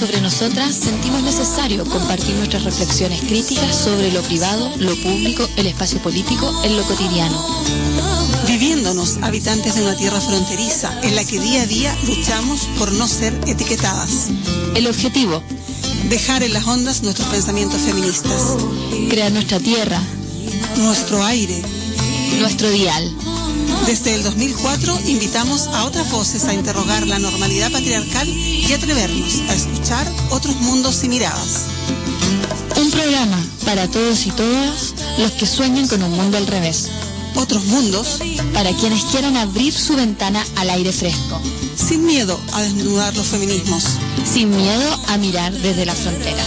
sobre nosotras, sentimos necesario compartir nuestras reflexiones críticas sobre lo privado, lo público, el espacio político, en lo cotidiano. Viviéndonos habitantes de una tierra fronteriza en la que día a día luchamos por no ser etiquetadas. El objetivo: dejar en las ondas nuestros pensamientos feministas. crear nuestra tierra, Nuestro aire. nuestro dial. Desde el 2004 invitamos a otras voces a interrogar la normalidad patriarcal y atrevernos a escuchar otros mundos y miradas. Un programa para todos y todas los que sueñan con un mundo al revés. Otros mundos, Para quienes quieran abrir su ventana al aire fresco. sin miedo a desnudar los feminismos. Sin miedo a mirar desde las fronteras.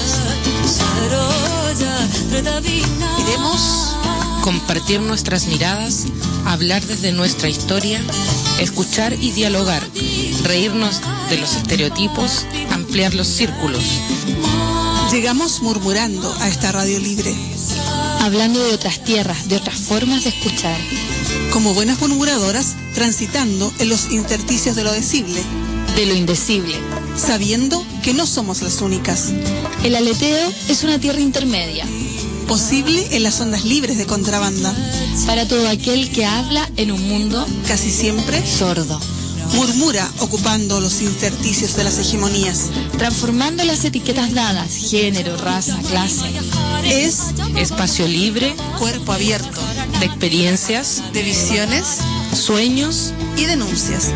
Queremos compartir nuestras miradas, hablar desde nuestra historia, escuchar y dialogar, reírnos de los estereotipos, ampliar los círculos. Llegamos murmurando a esta radio libre. Hablando de otras tierras, de otras formas de escuchar. Como buenas murmuradoras, transitando en los intersticios de lo decible, De lo indecible. sabiendo que no somos las únicas. El aleteo es una tierra intermedia. Posible en las ondas libres de contrabanda. Para todo aquel que habla en un mundo Casi siempre sordo. murmura ocupando los intersticios de las hegemonías. Transformando las etiquetas dadas, género, raza, clase. Es Espacio libre cuerpo abierto de experiencias, de visiones sueños. y denuncias.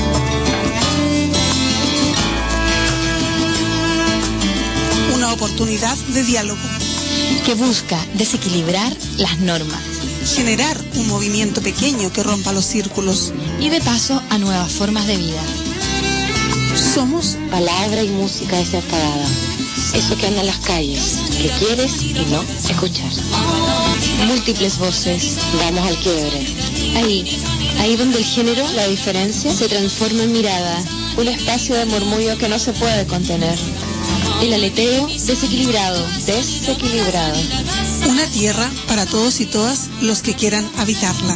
Una oportunidad de diálogo. Que busca desequilibrar las normas. Generar un movimiento pequeño que rompa los círculos. Y de paso a nuevas formas de vida. Somos Palabra y música desenfadada. Eso que anda en las calles, que quieres y no escuchar. Múltiples voces. Vamos al quiebre. Ahí donde el género, la diferencia, se transforma en mirada. Un espacio de murmullo que no se puede contener. El aleteo Desequilibrado, desequilibrado. una tierra para todos y todas los que quieran habitarla.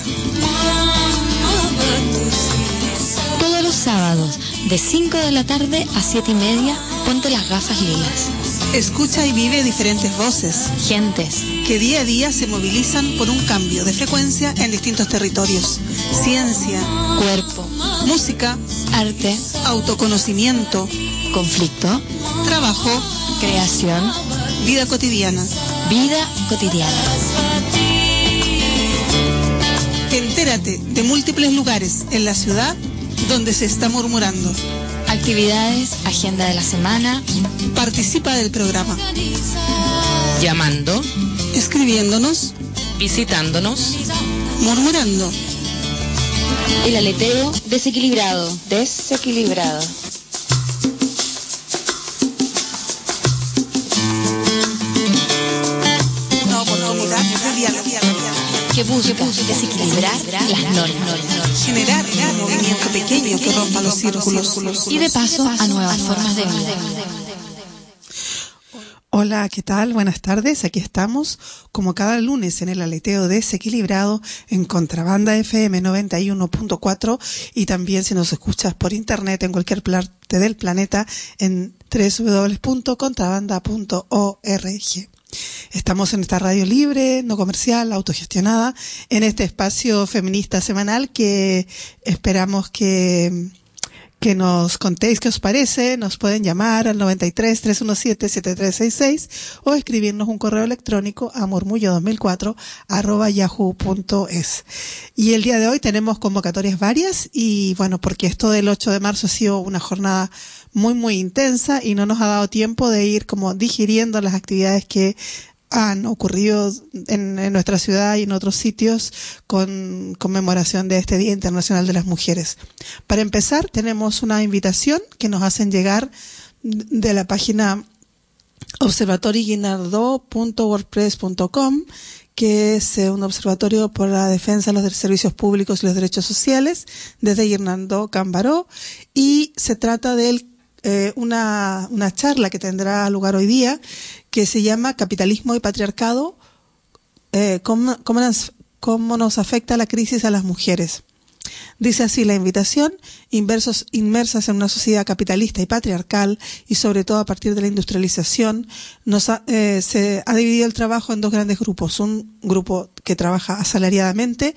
todos los sábados de 5 de la tarde a 7:30, ponte las gafas lilas. Escucha y vive diferentes voces Gentes, que día a día se movilizan por un cambio de frecuencia en distintos territorios. Ciencia, cuerpo, música, arte, autoconocimiento, conflicto, trabajo, creación, vida cotidiana. vida cotidiana. Entérate de múltiples lugares en la ciudad donde se está murmurando. Actividades, agenda de la semana. Participa del programa, Llamando, escribiéndonos, visitándonos. murmurando. El aleteo desequilibrado, desequilibrado. Una oportunidad de diálogo. Que busca desequilibrar las normas. Generar un movimiento pequeño que rompa los círculos. Y de paso a nuevas formas de vida. Hola, ¿qué tal? Buenas tardes. Aquí estamos, como cada lunes, en el aleteo desequilibrado en Contrabanda FM 91.4 y también si nos escuchas por internet en cualquier parte del planeta en www.contrabanda.org. Estamos en esta radio libre, no comercial, autogestionada, en este espacio feminista semanal que esperamos que nos contéis qué os parece. Nos pueden llamar al 93-317-7366 o escribirnos un correo electrónico a murmullo2004@yahoo.es. Y el día de hoy tenemos convocatorias varias y bueno, porque esto del 8 de marzo ha sido una jornada muy intensa y no nos ha dado tiempo de ir como digiriendo las actividades que han ocurrido en nuestra ciudad y en otros sitios con conmemoración de este Día Internacional de las Mujeres. Para empezar, tenemos una invitación que nos hacen llegar de la página observatorioguinardó.wordpress.com, que es un observatorio por la defensa de los servicios públicos y los derechos sociales desde Guinardó, Cambaró, y se trata de una charla que tendrá lugar hoy día que se llama Capitalismo y Patriarcado, cómo nos afecta la crisis a las mujeres. Dice así la invitación: inmersas en una sociedad capitalista y patriarcal, y sobre todo a partir de la industrialización, se ha dividido el trabajo en dos grandes grupos. Un grupo que trabaja asalariadamente,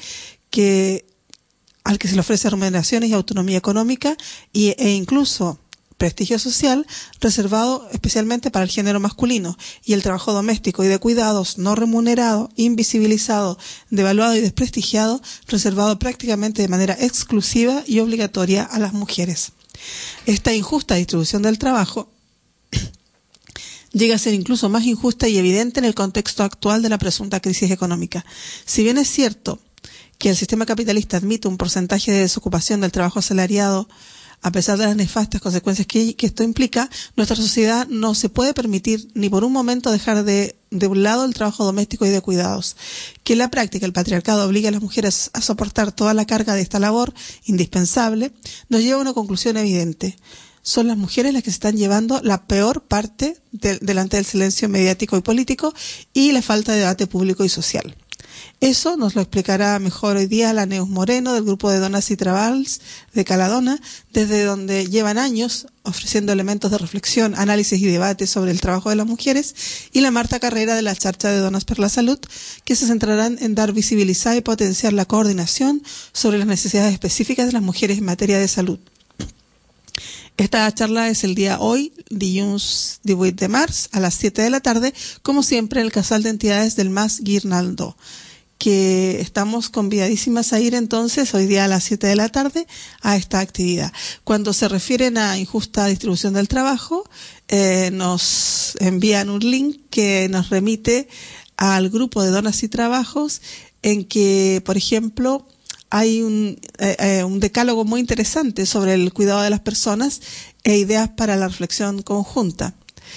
al que se le ofrece remuneraciones y autonomía económica e incluso prestigio social, reservado especialmente para el género masculino, y el trabajo doméstico y de cuidados no remunerado, invisibilizado, devaluado y desprestigiado, reservado prácticamente de manera exclusiva y obligatoria a las mujeres. Esta injusta distribución del trabajo llega a ser incluso más injusta y evidente en el contexto actual de la presunta crisis económica. Si bien es cierto que el sistema capitalista admite un porcentaje de desocupación del trabajo asalariado, a pesar de las nefastas consecuencias que esto implica, nuestra sociedad no se puede permitir ni por un momento dejar de un lado el trabajo doméstico y de cuidados. Que en la práctica el patriarcado obliga a las mujeres a soportar toda la carga de esta labor indispensable, nos lleva a una conclusión evidente: son las mujeres las que se están llevando la peor parte delante del silencio mediático y político y la falta de debate público y social. Eso nos lo explicará mejor hoy día la Neus Moreno, del grupo de Donas y Travals de Caladona, desde donde llevan años ofreciendo elementos de reflexión, análisis y debate sobre el trabajo de las mujeres, y la Marta Carrera, de la Xarxa de Donas per la Salut, que se centrarán en dar visibilidad y potenciar la coordinación sobre las necesidades específicas de las mujeres en materia de salud. Esta charla es el día hoy, dilluns 18 de març, a las 7 de la tarde, como siempre en el Casal de Entidades del Mas Guirnaldo, que estamos convidadísimas a ir entonces hoy día a las 7 de la tarde a esta actividad. Cuando se refieren a injusta distribución del trabajo, nos envían un link que nos remite al grupo de Donas y Trabajos, en que, por ejemplo, hay un decálogo muy interesante sobre el cuidado de las personas e ideas para la reflexión conjunta.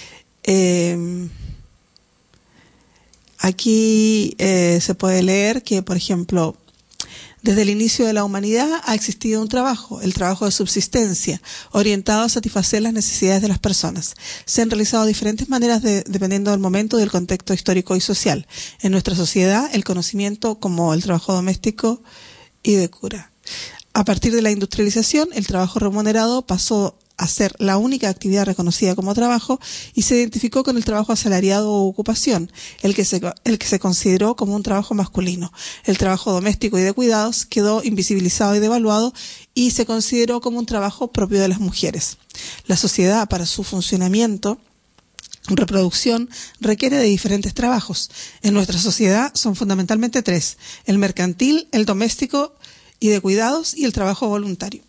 Aquí se puede leer que, por ejemplo, desde el inicio de la humanidad ha existido un trabajo, el trabajo de subsistencia, orientado a satisfacer las necesidades de las personas. Se han realizado diferentes maneras dependiendo del momento y del contexto histórico y social. En nuestra sociedad, el conocimiento como el trabajo doméstico y de cura. A partir de la industrialización, el trabajo remunerado pasó a ser la única actividad reconocida como trabajo y se identificó con el trabajo asalariado o ocupación, el que se consideró como un trabajo masculino. El trabajo doméstico y de cuidados quedó invisibilizado y devaluado y se consideró como un trabajo propio de las mujeres. La sociedad, para su funcionamiento, reproducción, requiere de diferentes trabajos. En nuestra sociedad son fundamentalmente tres: el mercantil, el doméstico y de cuidados, y el trabajo voluntario.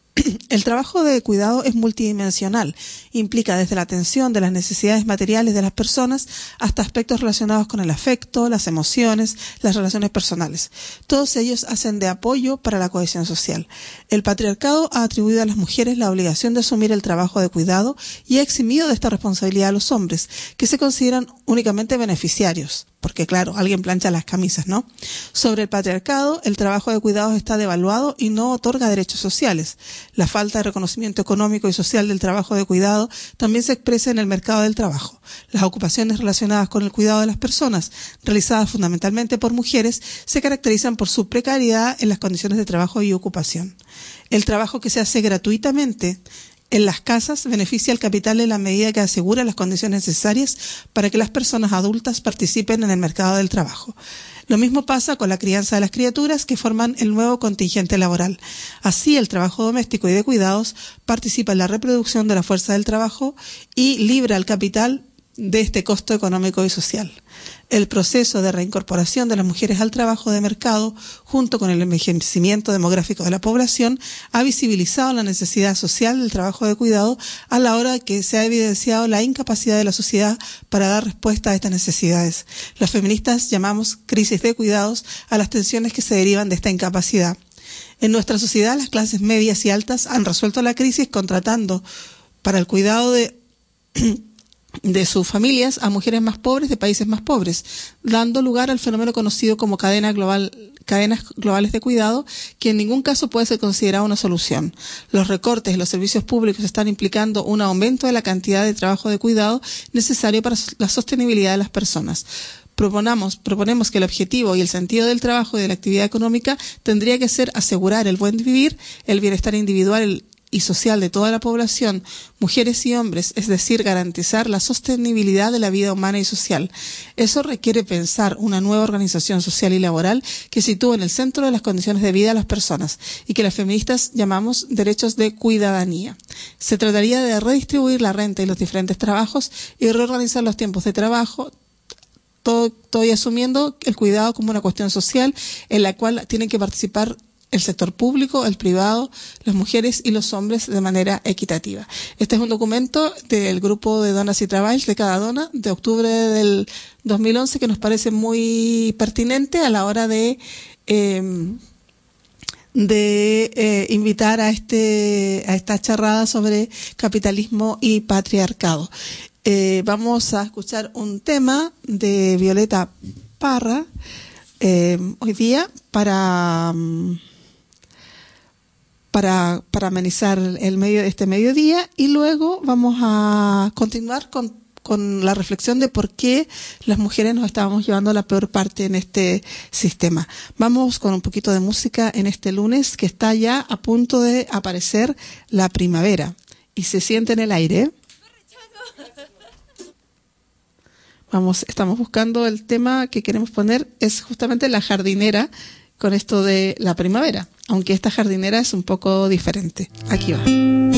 El trabajo de cuidado es multidimensional, implica desde la atención de las necesidades materiales de las personas hasta aspectos relacionados con el afecto, las emociones, las relaciones personales. Todos ellos hacen de apoyo para la cohesión social. El patriarcado ha atribuido a las mujeres la obligación de asumir el trabajo de cuidado y ha eximido de esta responsabilidad a los hombres, que se consideran únicamente beneficiarios. Porque claro, alguien plancha las camisas, ¿no? Sobre el patriarcado, el trabajo de cuidados está devaluado y no otorga derechos sociales. La falta de reconocimiento económico y social del trabajo de cuidado también se expresa en el mercado del trabajo. Las ocupaciones relacionadas con el cuidado de las personas, realizadas fundamentalmente por mujeres, se caracterizan por su precariedad en las condiciones de trabajo y ocupación. El trabajo que se hace gratuitamente en las casas beneficia al capital en la medida que asegura las condiciones necesarias para que las personas adultas participen en el mercado del trabajo. Lo mismo pasa con la crianza de las criaturas, que forman el nuevo contingente laboral. Así, el trabajo doméstico y de cuidados participa en la reproducción de la fuerza del trabajo y libra al capital de este costo económico y social. El proceso de reincorporación de las mujeres al trabajo de mercado, junto con el envejecimiento demográfico de la población, ha visibilizado la necesidad social del trabajo de cuidado, a la hora que se ha evidenciado la incapacidad de la sociedad para dar respuesta a estas necesidades. Las feministas llamamos crisis de cuidados a las tensiones que se derivan de esta incapacidad. En nuestra sociedad, las clases medias y altas han resuelto la crisis contratando para el cuidado de sus familias a mujeres más pobres de países más pobres, dando lugar al fenómeno conocido como cadenas globales de cuidado, que en ningún caso puede ser considerado una solución. Los recortes en los servicios públicos están implicando un aumento de la cantidad de trabajo de cuidado necesario para la sostenibilidad de las personas. proponemos que el objetivo y el sentido del trabajo y de la actividad económica tendría que ser asegurar el buen vivir, el bienestar individual y social de toda la población, mujeres y hombres, es decir, garantizar la sostenibilidad de la vida humana y social. Eso requiere pensar una nueva organización social y laboral que sitúe en el centro de las condiciones de vida a las personas y que las feministas llamamos derechos de cuidadanía. Se trataría de redistribuir la renta y los diferentes trabajos y reorganizar los tiempos de trabajo, todo y asumiendo el cuidado como una cuestión social en la cual tienen que participar el sector público, el privado, las mujeres y los hombres de manera equitativa. Este es un documento del grupo de Donas y Traballs de Cada Dona de octubre del 2011 que nos parece muy pertinente a la hora de invitar a esta charrada sobre capitalismo y patriarcado. Vamos a escuchar un tema de Violeta Parra hoy día para amenizar este mediodía, y luego vamos a continuar con la reflexión de por qué las mujeres nos estábamos llevando a la peor parte en este sistema. Vamos con un poquito de música en este lunes que está ya a punto de aparecer la primavera y se siente en el aire. Estamos buscando el tema que queremos poner, es justamente la jardinera, con esto de la primavera, aunque esta jardinera es un poco diferente. Aquí va.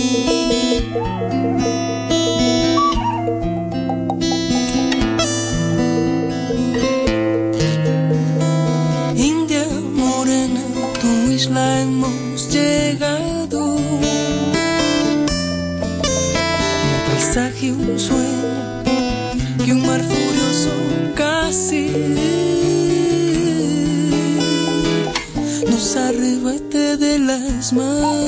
India morena, tu isla hemos llegado. Un paisaje, un sueño y un mar furioso casi nos arrebate de las manos.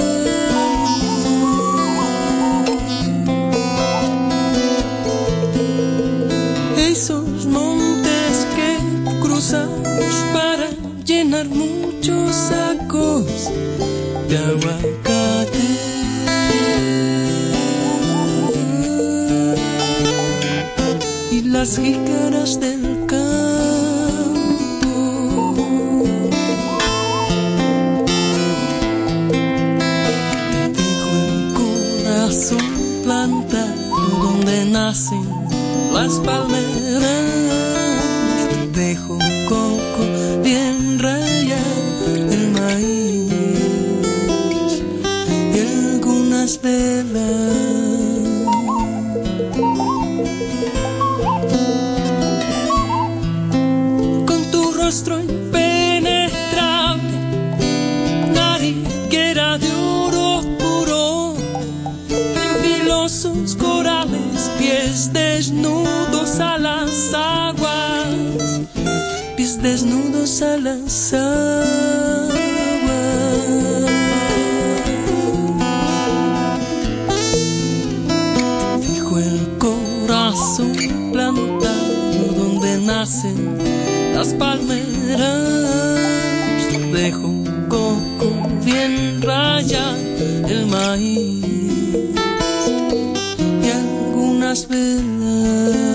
Esos montes que cruzamos para llenar muchos sacos de aguacate. Y las jícaras del planta donde nacen las palmeras, te dejo un coco bien rayado, el maíz y algunas velas. Con tu rostro impenetrable, nariguera de oro puro, filosos corales, pies desnudos a las aguas, pies desnudos a las aguas. Dejo el corazón plantado donde nacen las palmeras, dejo un coco bien rayado, el maíz y algunas velas.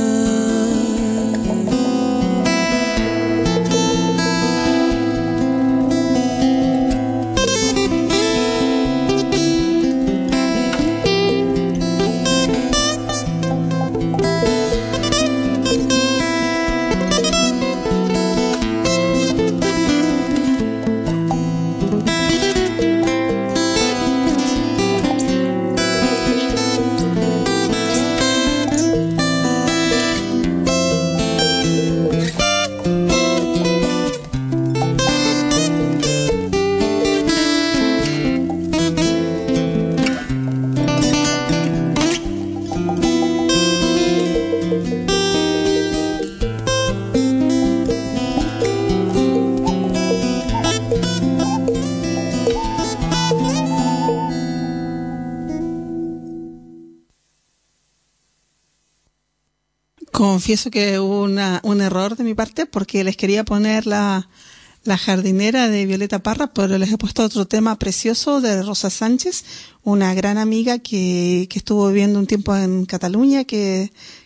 Confieso que hubo un error de mi parte porque les quería poner la jardinera de Violeta Parra, pero les he puesto otro tema precioso de Rosa Sánchez, una gran amiga que estuvo viviendo un tiempo en Cataluña, que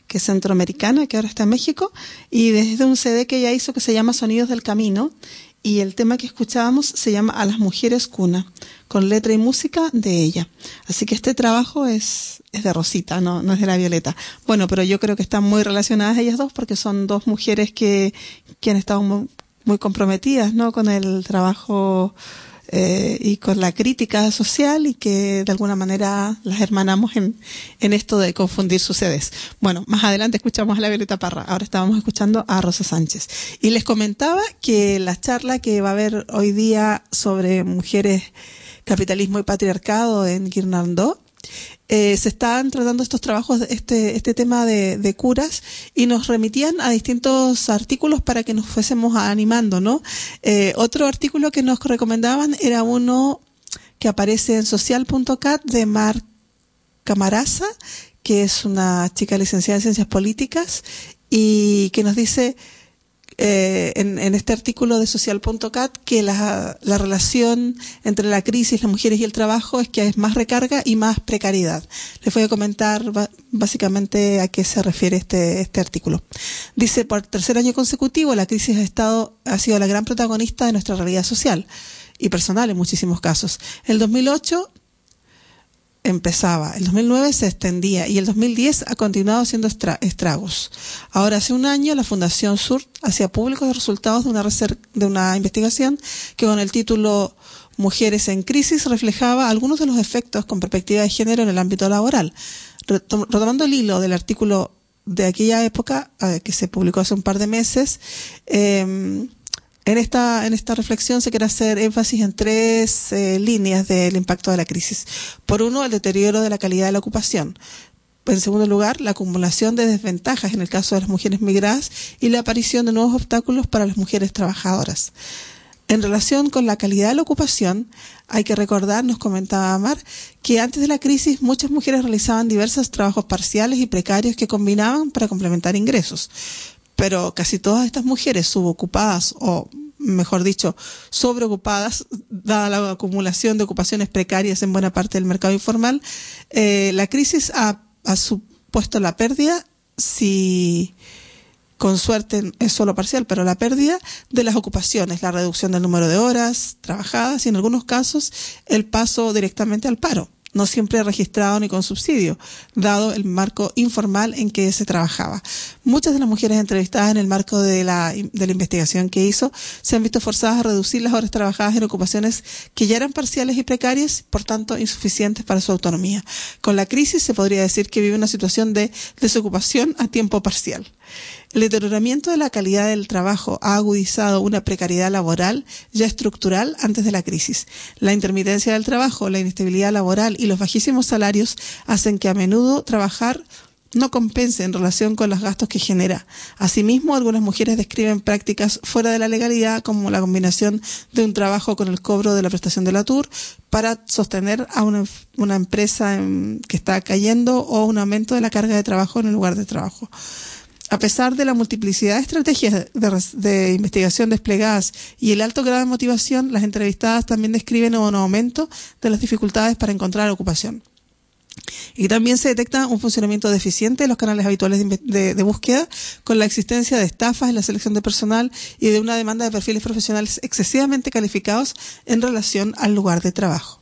que es centroamericana, que ahora está en México, y desde un CD que ella hizo que se llama Sonidos del Camino, y el tema que escuchábamos se llama A las Mujeres Cuna, con letra y música de ella. Así que este trabajo es de Rosita, no es de la Violeta. Bueno, pero yo creo que están muy relacionadas ellas dos porque son dos mujeres que han estado muy comprometidas, ¿no?, con el trabajo y con la crítica social, y que de alguna manera las hermanamos en esto de confundir sus CDs. Bueno, más adelante escuchamos a la Violeta Parra, ahora estábamos escuchando a Rosa Sánchez. Y les comentaba que la charla que va a haber hoy día sobre mujeres, capitalismo y patriarcado en Guirnardó, se están tratando estos trabajos, este tema de curas, y nos remitían a distintos artículos para que nos fuésemos animando, ¿no? Otro artículo que nos recomendaban era uno que aparece en social.cat de Mar Camarasa, que es una chica licenciada en Ciencias Políticas, y que nos dice en este artículo de social.cat que la relación entre la crisis, las mujeres y el trabajo es que es más recarga y más precariedad. Les voy a comentar básicamente a qué se refiere este artículo. Dice: por tercer año consecutivo la crisis ha sido la gran protagonista de nuestra realidad social y personal en muchísimos casos. El 2008 empezaba, el 2009 se extendía y el 2010 ha continuado haciendo estragos. Ahora, hace un año, la Fundación Sur hacía públicos los resultados de una investigación que, con el título Mujeres en Crisis, reflejaba algunos de los efectos con perspectiva de género en el ámbito laboral. Retomando el hilo del artículo de aquella época, que se publicó hace un par de meses, en esta reflexión se quiere hacer énfasis en tres líneas del impacto de la crisis. Por uno, el deterioro de la calidad de la ocupación. En segundo lugar, la acumulación de desventajas en el caso de las mujeres migradas y la aparición de nuevos obstáculos para las mujeres trabajadoras. En relación con la calidad de la ocupación, hay que recordar, nos comentaba Mar, que antes de la crisis muchas mujeres realizaban diversos trabajos parciales y precarios que combinaban para complementar ingresos. Pero casi todas estas mujeres subocupadas, o mejor dicho, sobreocupadas, dada la acumulación de ocupaciones precarias en buena parte del mercado informal, la crisis ha supuesto la pérdida, si con suerte es solo parcial, pero la pérdida de las ocupaciones, la reducción del número de horas trabajadas y en algunos casos el paso directamente al paro, no siempre registrado ni con subsidio, dado el marco informal en que se trabajaba. Muchas de las mujeres entrevistadas en el marco de la investigación que hizo se han visto forzadas a reducir las horas trabajadas en ocupaciones que ya eran parciales y precarias, por tanto insuficientes para su autonomía. Con la crisis se podría decir que vive una situación de desocupación a tiempo parcial. El deterioramiento de la calidad del trabajo ha agudizado una precariedad laboral ya estructural antes de la crisis. La intermitencia del trabajo, la inestabilidad laboral y los bajísimos salarios hacen que a menudo trabajar no compense en relación con los gastos que genera. Asimismo, algunas mujeres describen prácticas fuera de la legalidad, como la combinación de un trabajo con el cobro de la prestación de la TUR para sostener a una empresa que está cayendo, o un aumento de la carga de trabajo en el lugar de trabajo. A pesar de la multiplicidad de estrategias de investigación desplegadas y el alto grado de motivación, las entrevistadas también describen un aumento de las dificultades para encontrar ocupación. Y también se detecta un funcionamiento deficiente de los canales habituales de búsqueda, con la existencia de estafas en la selección de personal y de una demanda de perfiles profesionales excesivamente calificados en relación al lugar de trabajo.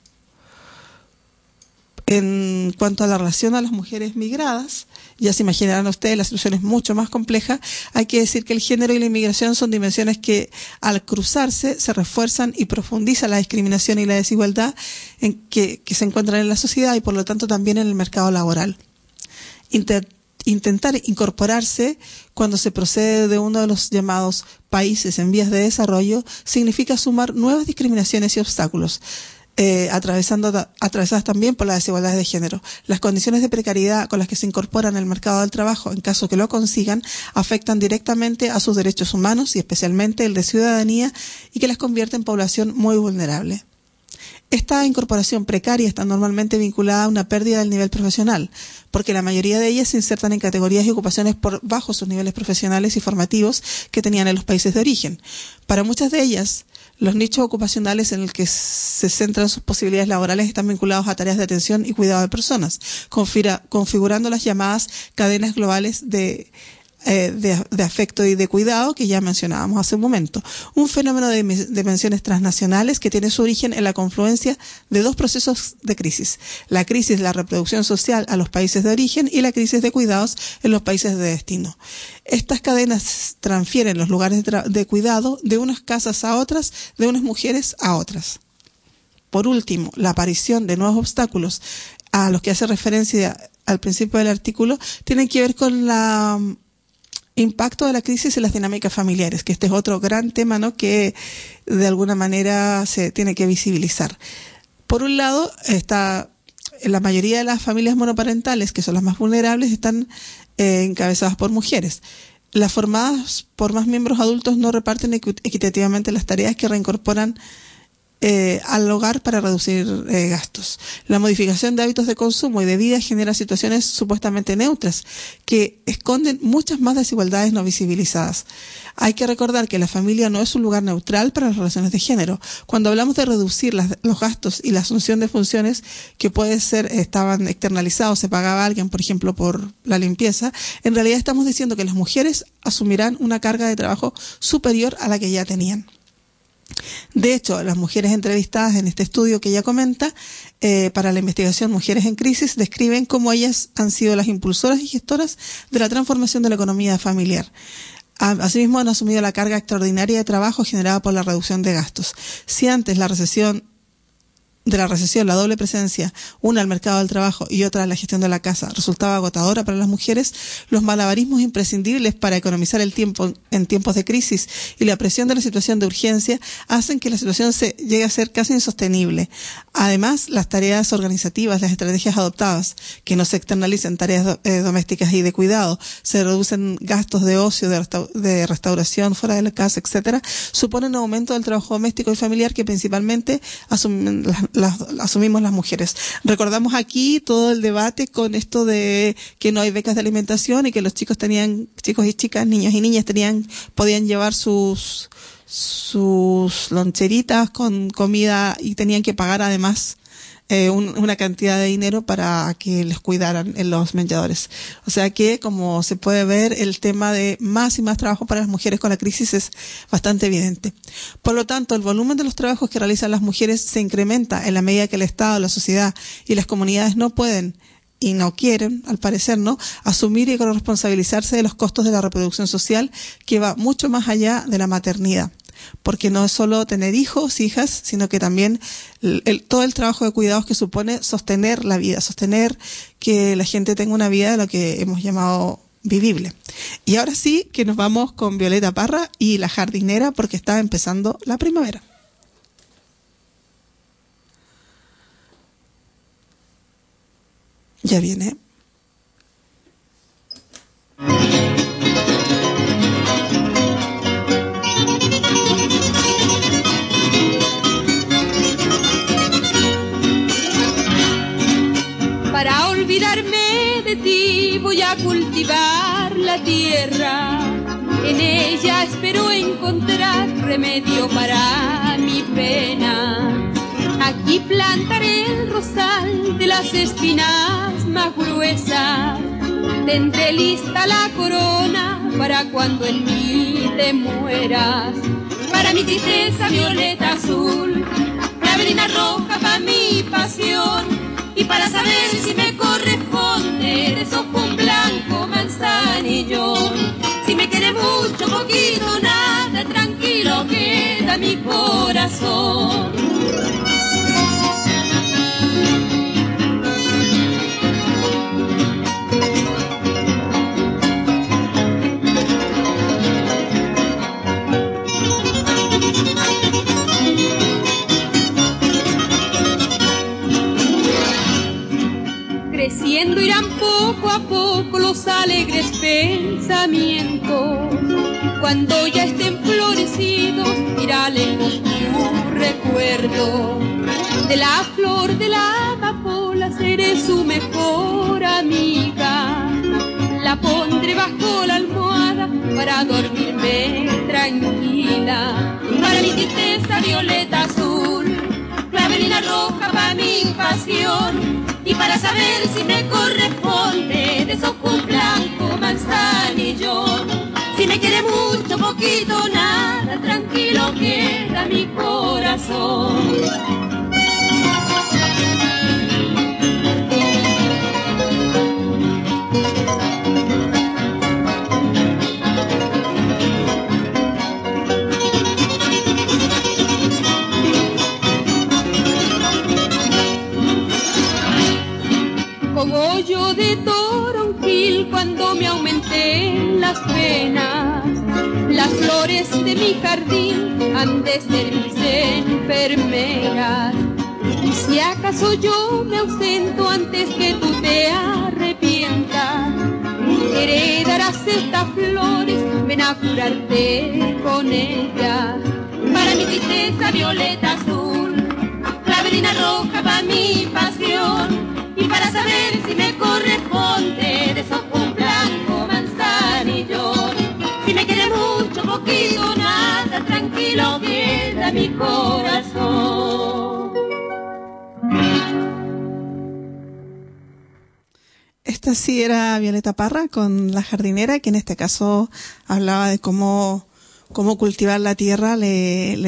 En cuanto a la relación a las mujeres migradas, ya se imaginarán ustedes, la situación es mucho más compleja. Hay que decir que el género y la inmigración son dimensiones que, al cruzarse, se refuerzan y profundizan la discriminación y la desigualdad que se encuentran en la sociedad y, por lo tanto, también en el mercado laboral. Intentar incorporarse cuando se procede de uno de los llamados países en vías de desarrollo significa sumar nuevas discriminaciones y obstáculos, atravesadas también por las desigualdades de género. Las condiciones de precariedad con las que se incorporan al mercado del trabajo, en caso que lo consigan, afectan directamente a sus derechos humanos y especialmente el de ciudadanía, y que las convierte en población muy vulnerable. Esta incorporación precaria está normalmente vinculada a una pérdida del nivel profesional, porque la mayoría de ellas se insertan en categorías y ocupaciones por bajo sus niveles profesionales y formativos que tenían en los países de origen. Para muchas de ellas, Los nichos ocupacionales en el que se centran sus posibilidades laborales están vinculados a tareas de atención y cuidado de personas, configurando las llamadas cadenas globales de afecto y de cuidado que ya mencionábamos hace un momento. Un fenómeno de dimensiones transnacionales que tiene su origen en la confluencia de dos procesos de crisis. La crisis de la reproducción social a los países de origen y la crisis de cuidados en los países de destino. Estas cadenas transfieren los lugares de cuidado de unas casas a otras, de unas mujeres a otras. Por último, la aparición de nuevos obstáculos a los que hace referencia al principio del artículo tienen que ver con la impacto de la crisis en las dinámicas familiares, que este es otro gran tema, ¿no?, que de alguna manera se tiene que visibilizar. Por un lado, la mayoría de las familias monoparentales, que son las más vulnerables, están encabezadas por mujeres. Las formadas por más miembros adultos no reparten equitativamente las tareas que reincorporan al hogar para reducir gastos. La modificación de hábitos de consumo y de vida genera situaciones supuestamente neutras que esconden muchas más desigualdades no visibilizadas. Hay que recordar que la familia no es un lugar neutral para las relaciones de género. Cuando hablamos de reducir los gastos y la asunción de funciones que puede ser, estaban externalizados, se pagaba a alguien, por ejemplo, por la limpieza, en realidad estamos diciendo que las mujeres asumirán una carga de trabajo superior a la que ya tenían. De hecho, las mujeres entrevistadas en este estudio que ella comenta para la investigación Mujeres en Crisis describen cómo ellas han sido las impulsoras y gestoras de la transformación de la economía familiar. Asimismo, han asumido la carga extraordinaria de trabajo generada por la reducción de gastos. Si antes la recesión, la doble presencia, una al mercado del trabajo y otra a la gestión de la casa, resultaba agotadora para las mujeres, los malabarismos imprescindibles para economizar el tiempo en tiempos de crisis y la presión de la situación de urgencia hacen que la situación llegue a ser casi insostenible. Además, las tareas organizativas, las estrategias adoptadas, que no se externalicen tareas domésticas y de cuidado, se reducen gastos de ocio, de restauración fuera de la casa, etcétera, suponen un aumento del trabajo doméstico y familiar que principalmente asumimos las mujeres. Recordamos aquí todo el debate con esto de que no hay becas de alimentación y que los chicos y chicas, niños y niñas podían llevar sus loncheritas con comida y tenían que pagar además una cantidad de dinero para que les cuidaran en los menjadores. O sea que, como se puede ver, el tema de más y más trabajo para las mujeres con la crisis es bastante evidente. Por lo tanto, el volumen de los trabajos que realizan las mujeres se incrementa en la medida que el Estado, la sociedad y las comunidades no pueden y no quieren, al parecer, ¿no?, asumir y corresponsabilizarse de los costos de la reproducción social, que va mucho más allá de la maternidad. Porque no es solo tener hijos, hijas, sino que también todo el trabajo de cuidados que supone sostener la vida, sostener que la gente tenga una vida de lo que hemos llamado vivible. Y ahora sí que nos vamos con Violeta Parra y La Jardinera, porque está empezando la primavera. Ya viene. Para olvidarme de ti voy a cultivar la tierra. En ella espero encontrar remedio para mi pena. Aquí plantaré el rosal de las espinas más gruesas. Tendré lista la corona para cuando en mí te mueras. Para mi tristeza violeta azul, clavelina roja para mi pasión. Y para saber si me corresponde, de sopo un blanco manzanillo. Si me quiere mucho, poquito, nada, tranquilo queda mi corazón. Creciendo irán poco a poco los alegres pensamientos. Cuando ya estén florecidos, irá lejos tu recuerdo. De la flor de la amapola seré su mejor amiga. La pondré bajo la almohada para dormirme tranquila. Para mi tristeza si me corresponde, de esos blanco, manzanillo. Si me quiere mucho, poquito, nada, tranquilo queda mi corazón. Cogollo de toronjil cuando me aumenté las penas, las flores de mi jardín han de ser mis enfermeras. Y si acaso yo me ausento antes que tú te arrepientas, heredarás estas flores, ven a curarte con ellas. Para mi tristeza violeta azul, clavelina roja para mi pasión. Y para saber si me corresponde, de esos un blanco manzanillo. Si me quiere mucho, poquito, nada, tranquilo queda mi corazón. Esta sí era Violeta Parra con La Jardinera, que en este caso hablaba de cómo cultivar la tierra le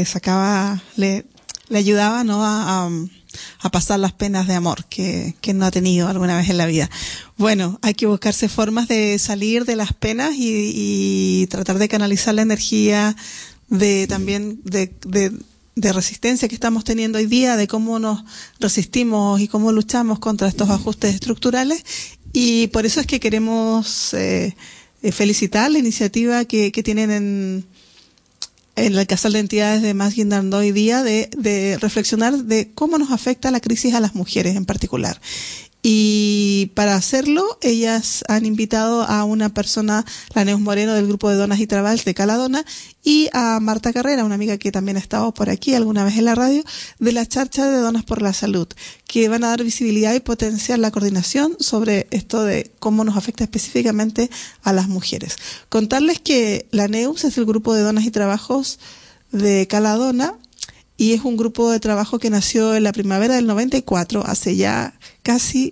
ayudaba, ¿no?, a pasar las penas de amor que no ha tenido alguna vez en la vida. Bueno, hay que buscarse formas de salir de las penas y tratar de canalizar la energía también de resistencia que estamos teniendo hoy día, de cómo nos resistimos y cómo luchamos contra estos ajustes estructurales. Y por eso es que queremos felicitar la iniciativa que tienen en el Casal de Entidades de Mas Guindando hoy día de reflexionar de cómo nos afecta la crisis a las mujeres en particular. Y para hacerlo, ellas han invitado a una persona, la Neus Moreno del grupo de Donas y Trabals de Caladona, y a Marta Carrera, una amiga que también ha estado por aquí alguna vez en la radio, de la Charcha de Donas por la Salud, que van a dar visibilidad y potenciar la coordinación sobre esto de cómo nos afecta específicamente a las mujeres. Contarles que la Neus es el grupo de Donas y Trabajos de Caladona, y es un grupo de trabajo que nació en la primavera del 94, hace ya casi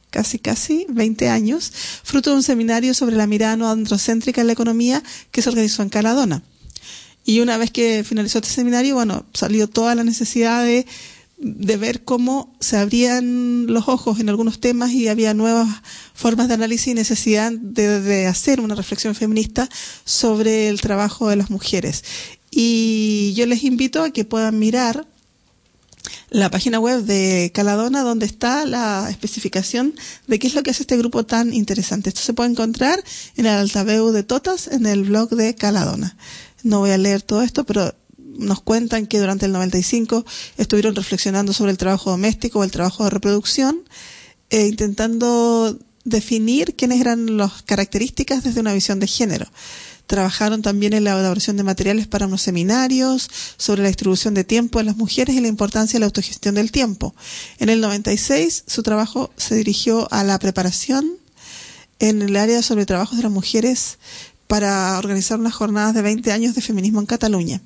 20 años, fruto de un seminario sobre la mirada no androcéntrica en la economía que se organizó en Caladona. Y una vez que finalizó este seminario, bueno, salió toda la necesidad de ver cómo se abrían los ojos en algunos temas y había nuevas formas de análisis y necesidad de hacer una reflexión feminista sobre el trabajo de las mujeres. Y yo les invito a que puedan mirar la página web de Caladona, donde está la especificación de qué es lo que hace este grupo tan interesante. Esto se puede encontrar en el Altaveu de Totas, en el blog de Caladona. No voy a leer todo esto, pero nos cuentan que durante el 95 estuvieron reflexionando sobre el trabajo doméstico o el trabajo de reproducción, intentando definir quiénes eran las características desde una visión de género. Trabajaron también en la elaboración de materiales para unos seminarios sobre la distribución de tiempo en las mujeres y la importancia de la autogestión del tiempo. En el 96 su trabajo se dirigió a la preparación en el área sobre trabajos de las mujeres para organizar unas jornadas de 20 años de feminismo en Cataluña.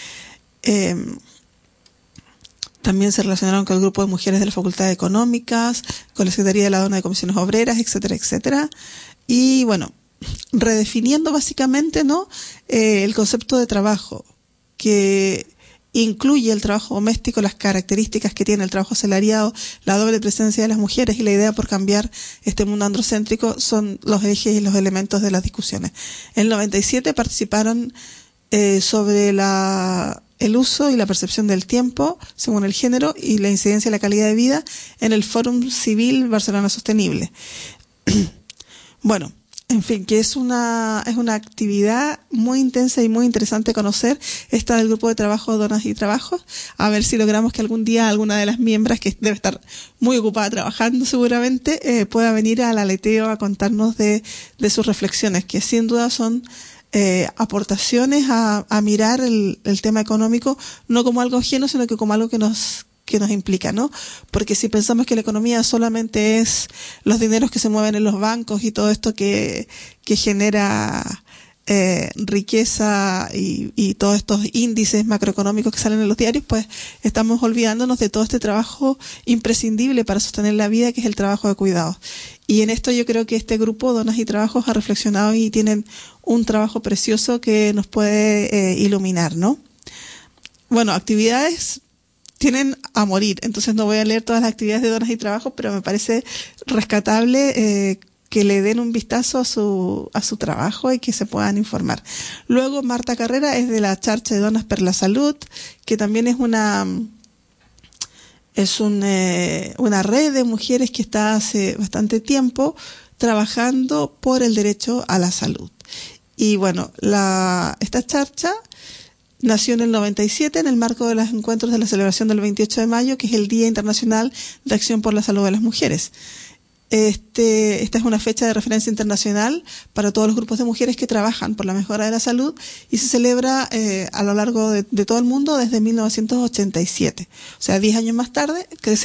También se relacionaron con el grupo de mujeres de la Facultad de Económicas, con la Secretaría de la Dona de Comisiones Obreras, etcétera, etcétera. Y bueno, redefiniendo básicamente, ¿no?, el concepto de trabajo, que incluye el trabajo doméstico, las características que tiene el trabajo asalariado, la doble presencia de las mujeres y la idea por cambiar este mundo androcéntrico son los ejes y los elementos de las discusiones. En el 97 participaron sobre el uso y la percepción del tiempo según el género y la incidencia de la calidad de vida en el Fórum Civil Barcelona Sostenible. Bueno, en fin, que es una actividad muy intensa y muy interesante conocer esta del grupo de trabajo Donas y Trabajos. A ver si logramos que algún día alguna de las miembros, que debe estar muy ocupada trabajando seguramente, pueda venir al aleteo a contarnos de sus reflexiones, que sin duda son aportaciones a mirar el tema económico no como algo ajeno, sino que como algo que nos implica, ¿no? Porque si pensamos que la economía solamente es los dineros que se mueven en los bancos y todo esto que genera riqueza y todos estos índices macroeconómicos que salen en los diarios, pues estamos olvidándonos de todo este trabajo imprescindible para sostener la vida, que es el trabajo de cuidados. Y en esto yo creo que este grupo, Donas y Trabajos, ha reflexionado y tienen un trabajo precioso que nos puede iluminar, ¿no? Bueno, actividades tienen a morir, entonces no voy a leer todas las actividades de Donas y Trabajos, pero me parece rescatable que le den un vistazo a su trabajo y que se puedan informar. Luego, Marta Carrera es de la Charcha de Donas per la Salud, que también es una red de mujeres que está hace bastante tiempo trabajando por el derecho a la salud. Y bueno, esta charcha nació en el 97 en el marco de los encuentros de la celebración del 28 de mayo, que es el Día Internacional de Acción por la Salud de las Mujeres. Esta es una fecha de referencia internacional para todos los grupos de mujeres que trabajan por la mejora de la salud y se celebra a lo largo de todo el mundo desde 1987. O sea, 10 años más tarde,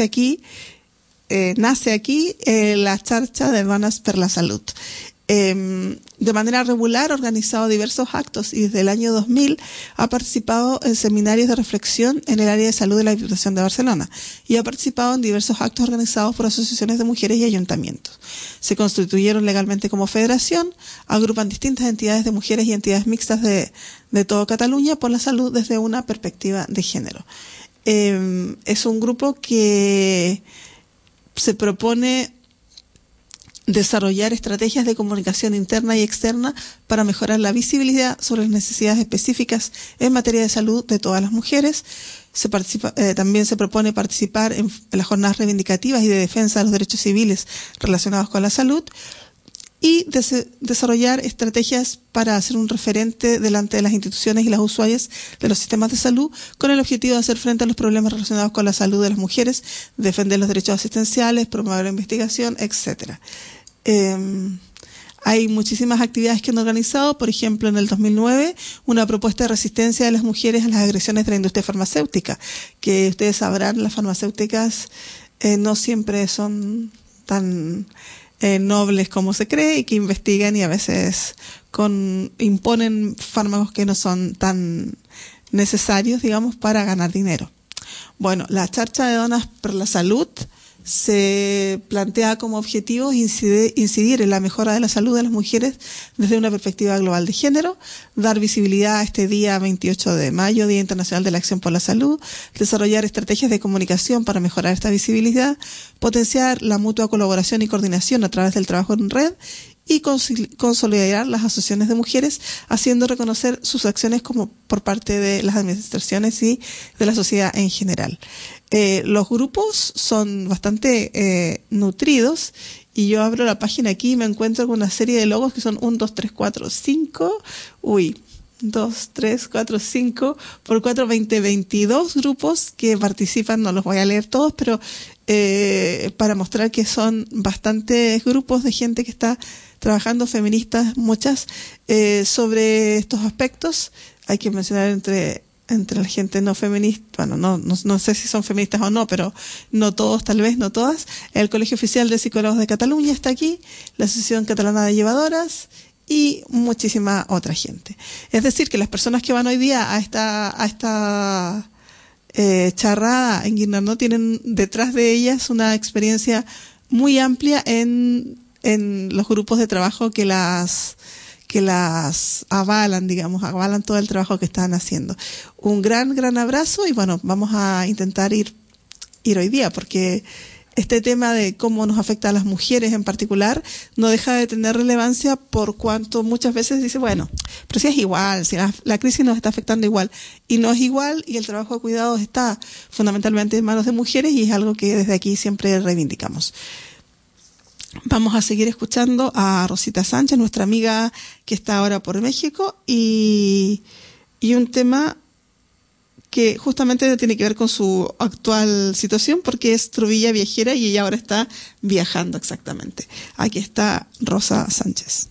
nace aquí la Charcha de Donas per la Salud. De manera regular ha organizado diversos actos y desde el año 2000 ha participado en seminarios de reflexión en el área de salud de la Diputación de Barcelona y ha participado en diversos actos organizados por asociaciones de mujeres y ayuntamientos. Se constituyeron legalmente como federación, agrupan distintas entidades de mujeres y entidades mixtas de toda Cataluña por la salud desde una perspectiva de género. Es un grupo que se propone desarrollar estrategias de comunicación interna y externa para mejorar la visibilidad sobre las necesidades específicas en materia de salud de todas las mujeres. También se propone participar en las jornadas reivindicativas y de defensa de los derechos civiles relacionados con la salud y desarrollar estrategias para ser un referente delante de las instituciones y las usuarias de los sistemas de salud con el objetivo de hacer frente a los problemas relacionados con la salud de las mujeres, defender los derechos asistenciales, promover la investigación, etcétera. Hay muchísimas actividades que han organizado, por ejemplo, en el 2009, una propuesta de resistencia de las mujeres a las agresiones de la industria farmacéutica, que ustedes sabrán, las farmacéuticas no siempre son tan nobles como se cree y que investigan y a veces imponen fármacos que no son tan necesarios, digamos, para ganar dinero. Bueno, la Charcha de Donas per la Salud se plantea como objetivo incidir en la mejora de la salud de las mujeres desde una perspectiva global de género, dar visibilidad a este día 28 de mayo, Día Internacional de la Acción por la Salud, desarrollar estrategias de comunicación para mejorar esta visibilidad, potenciar la mutua colaboración y coordinación a través del trabajo en red y consolidar las asociaciones de mujeres, haciendo reconocer sus acciones como por parte de las administraciones y de la sociedad en general. Los grupos son bastante nutridos y yo abro la página aquí y me encuentro con una serie de logos que son 1, 2, 3, 4, 5, 2, 3, 4, 5 por 4, 22 grupos que participan, no los voy a leer todos, pero para mostrar que son bastantes grupos de gente que está trabajando, feministas, muchas, sobre estos aspectos. Hay que mencionar entre la gente no feminista, bueno, no sé si son feministas o no, pero no todos, tal vez no todas. El Colegio Oficial de Psicólogos de Cataluña está aquí, la Asociación Catalana de Llevadoras y muchísima otra gente. Es decir, que las personas que van hoy día a esta charrada en Guirnardó tienen detrás de ellas una experiencia muy amplia en los grupos de trabajo que las avalan, digamos, avalan todo el trabajo que están haciendo. Un gran abrazo y bueno, vamos a intentar ir hoy día porque este tema de cómo nos afecta a las mujeres en particular no deja de tener relevancia por cuanto muchas veces dice, bueno, pero si es igual, si la crisis nos está afectando igual, y no es igual, y el trabajo de cuidados está fundamentalmente en manos de mujeres y es algo que desde aquí siempre reivindicamos. Vamos a seguir escuchando a Rosita Sánchez, nuestra amiga que está ahora por México, y un tema que justamente tiene que ver con su actual situación porque es trovilla viajera y ella ahora está viajando exactamente. Aquí está Rosa Sánchez.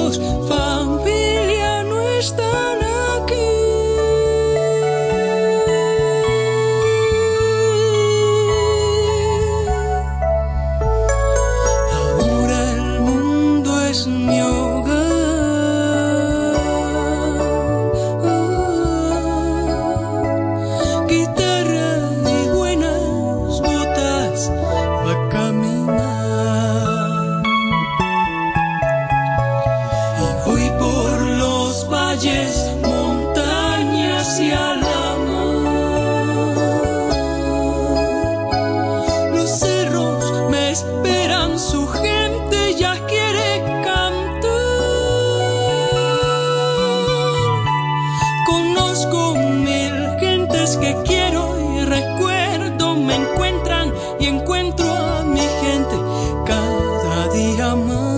amigos, familia no están aquí. Ahora el mundo es mi hogar. Montañas y al amor, los cerros me esperan, su gente ya quiere cantar. Conozco 1000 gentes que quiero y recuerdo, me encuentran y encuentro a mi gente cada día más.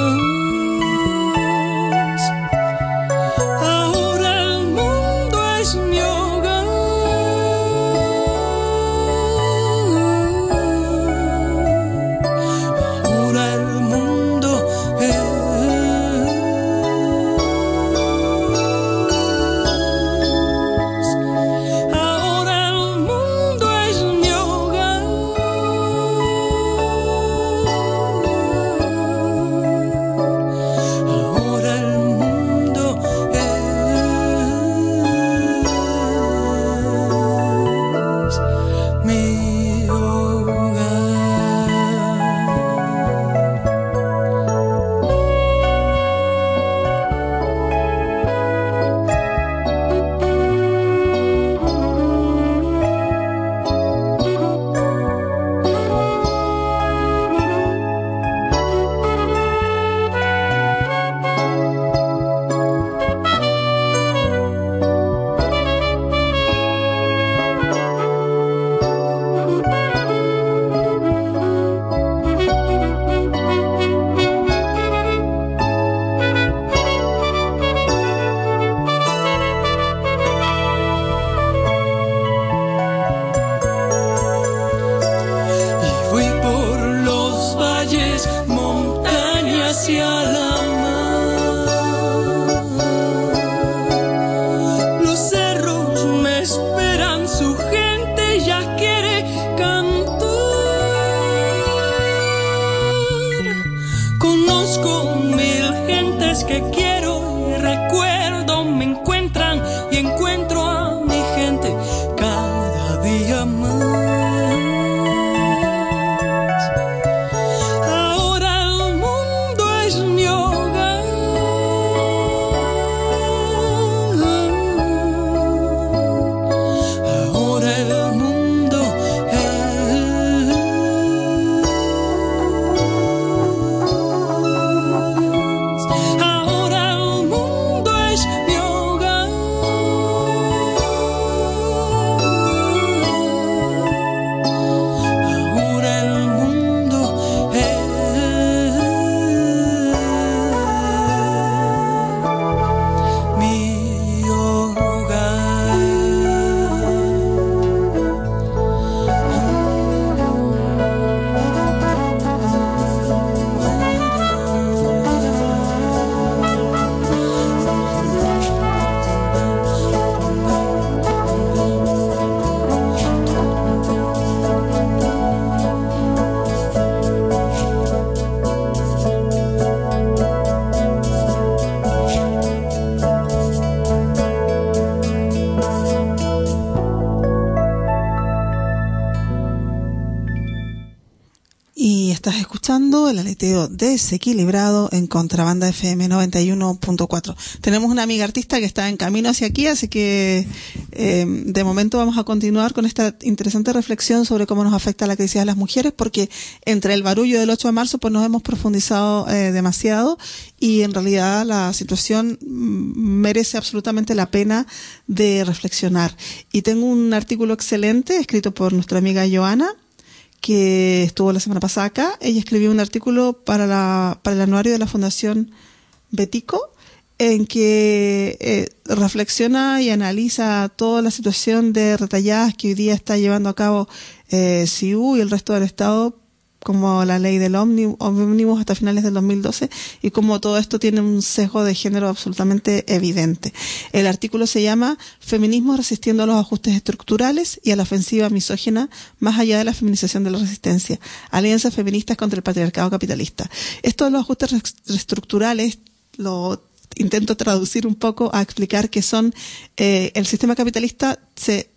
El aleteo desequilibrado en Contrabanda FM 91.4. Tenemos una amiga artista que está en camino hacia aquí, así que de momento vamos a continuar con esta interesante reflexión sobre cómo nos afecta la crisis a las mujeres, porque entre el barullo del 8 de marzo pues nos hemos profundizado demasiado y en realidad la situación merece absolutamente la pena de reflexionar. Y tengo un artículo excelente escrito por nuestra amiga Joana, que estuvo la semana pasada acá. Ella escribió un artículo para el anuario de la Fundación Betico, en que reflexiona y analiza toda la situación de retalladas que hoy día está llevando a cabo CIU y el resto del Estado como la ley del ómnibus hasta finales del 2012, y como todo esto tiene un sesgo de género absolutamente evidente. El artículo se llama Feminismo resistiendo a los ajustes estructurales y a la ofensiva misógina más allá de la feminización de la resistencia. Alianzas feministas contra el patriarcado capitalista. Esto de los ajustes estructurales lo intento traducir un poco a explicar que son el sistema capitalista se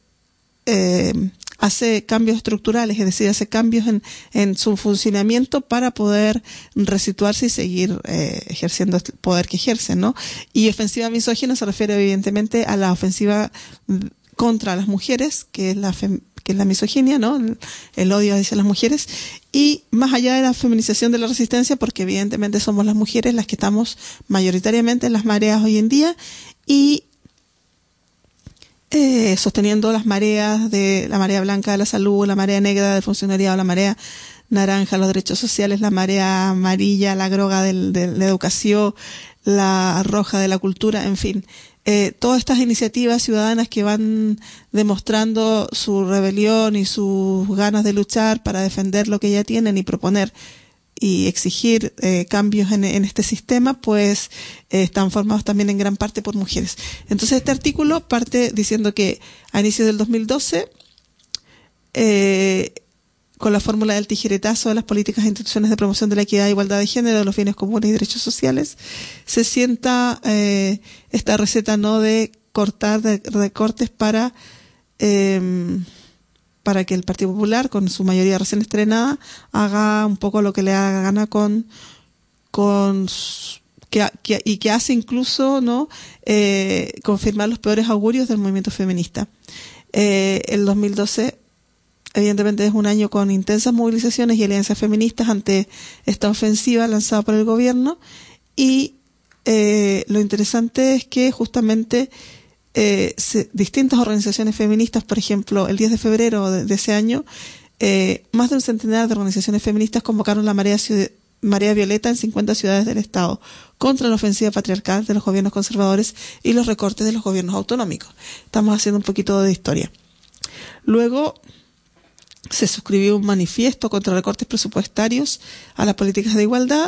hace cambios estructurales, es decir, hace cambios en su funcionamiento para poder resituarse y seguir ejerciendo el poder que ejerce, ¿no? Y ofensiva misógina se refiere evidentemente a la ofensiva contra las mujeres, que es la misoginia, ¿no? El odio hacia las mujeres, y más allá de la feminización de la resistencia, porque evidentemente somos las mujeres las que estamos mayoritariamente en las mareas hoy en día, y sosteniendo las mareas de la marea blanca de la salud, la marea negra del funcionariado, la marea naranja, los derechos sociales, la marea amarilla, la groga de la educación, la roja de la cultura, en fin. Todas estas iniciativas ciudadanas que van demostrando su rebelión y sus ganas de luchar para defender lo que ya tienen y proponer y exigir cambios en este sistema, pues están formados también en gran parte por mujeres. Entonces este artículo parte diciendo que a inicios del 2012, con la fórmula del tijeretazo de las políticas e instituciones de promoción de la equidad e igualdad de género, de los bienes comunes y derechos sociales, se sienta esta receta, ¿no?, de cortar, de recortes para que el Partido Popular, con su mayoría recién estrenada, haga un poco lo que le haga gana y que hace incluso, ¿no?, confirmar los peores augurios del movimiento feminista. El 2012 evidentemente es un año con intensas movilizaciones y alianzas feministas ante esta ofensiva lanzada por el gobierno, y lo interesante es que justamente distintas organizaciones feministas, por ejemplo, el 10 de febrero de ese año, más de un centenar de organizaciones feministas convocaron la marea violeta en 50 ciudades del Estado contra la ofensiva patriarcal de los gobiernos conservadores y los recortes de los gobiernos autonómicos. Estamos haciendo un poquito de historia. Luego se suscribió un manifiesto contra recortes presupuestarios a las políticas de igualdad,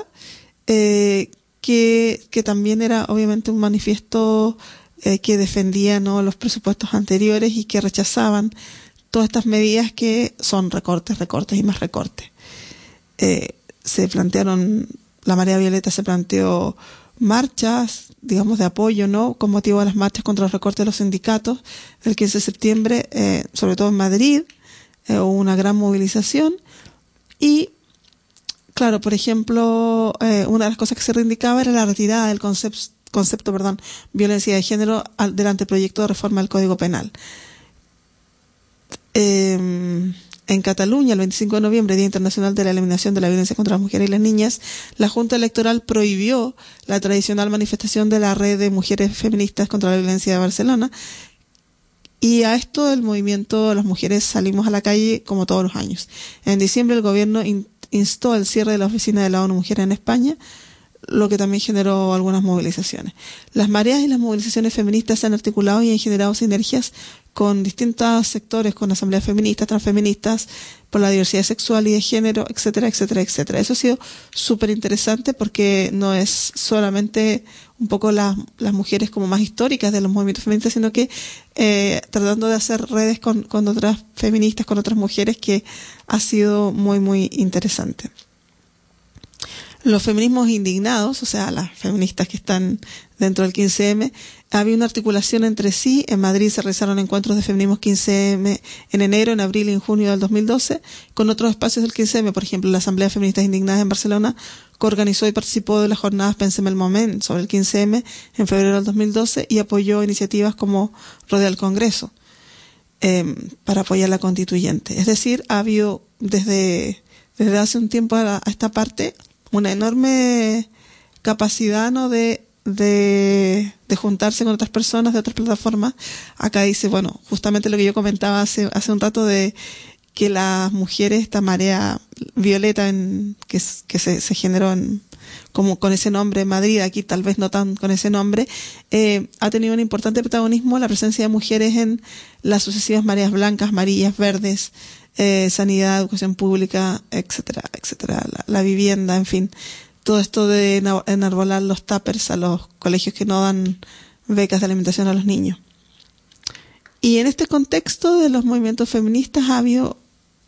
que también era obviamente un manifiesto que defendía, ¿no?, los presupuestos anteriores y que rechazaban todas estas medidas que son recortes y más recortes. Se plantearon, la marea violeta se planteó marchas, digamos, de apoyo, ¿no?, con motivo de las marchas contra los recortes de los sindicatos del 15 de septiembre, sobre todo en Madrid. Hubo una gran movilización y, claro, por ejemplo, una de las cosas que se reivindicaba era la retirada del concepto, violencia de género del anteproyecto de reforma del Código Penal. En Cataluña, el 25 de noviembre, Día Internacional de la Eliminación de la Violencia contra las Mujeres y las Niñas, la Junta Electoral prohibió la tradicional manifestación de la Red de Mujeres Feministas contra la Violencia de Barcelona. Y a esto el movimiento, las mujeres salimos a la calle como todos los años. En diciembre el gobierno instó el cierre de la oficina de la ONU Mujeres en España, lo que también generó algunas movilizaciones. Las mareas y las movilizaciones feministas se han articulado y han generado sinergias con distintos sectores, con asambleas feministas, transfeministas, por la diversidad sexual y de género, etcétera, etcétera, etcétera. Eso ha sido súper interesante porque no es solamente un poco las mujeres como más históricas de los movimientos feministas, sino que tratando de hacer redes con otras feministas, con otras mujeres, que ha sido muy, muy interesante. Los feminismos indignados, o sea, las feministas que están dentro del 15M, había una articulación entre sí. En Madrid se realizaron encuentros de feminismos 15M en enero, en abril y en junio del 2012, con otros espacios del 15M, por ejemplo, la Asamblea de Feministas Indignadas en Barcelona, que organizó y participó de las jornadas Pensem el Moment sobre el 15M en febrero del 2012 y apoyó iniciativas como Rodea el Congreso para apoyar la constituyente. Es decir, ha habido desde hace un tiempo a esta parte una enorme capacidad, ¿no?, de juntarse con otras personas de otras plataformas. Acá dice, bueno, justamente lo que yo comentaba hace un rato, de que las mujeres, esta marea violeta que se generó como con ese nombre en Madrid, aquí tal vez no tan con ese nombre, ha tenido un importante protagonismo la presencia de mujeres en las sucesivas mareas blancas, amarillas, verdes, sanidad, educación pública, etcétera, etcétera, la vivienda, en fin. Todo esto de enarbolar los tuppers a los colegios que no dan becas de alimentación a los niños. Y en este contexto de los movimientos feministas ha habido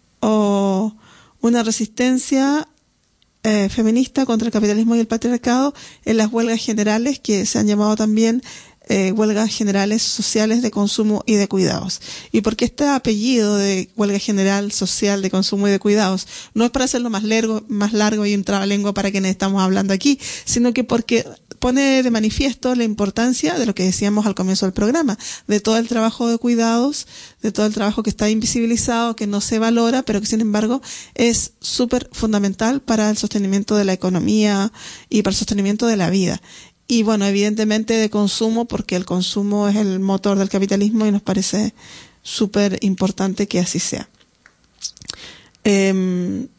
una resistencia feminista contra el capitalismo y el patriarcado en las huelgas generales, que se han llamado también huelgas generales sociales de consumo y de cuidados. ¿Y por qué este apellido de huelga general social de consumo y de cuidados? No es para hacerlo más largo y un trabalengua para quienes estamos hablando aquí, sino que porque pone de manifiesto la importancia de lo que decíamos al comienzo del programa, de todo el trabajo de cuidados, de todo el trabajo que está invisibilizado, que no se valora, pero que sin embargo es súper fundamental para el sostenimiento de la economía y para el sostenimiento de la vida. Y bueno, evidentemente de consumo, porque el consumo es el motor del capitalismo y nos parece súper importante que así sea. El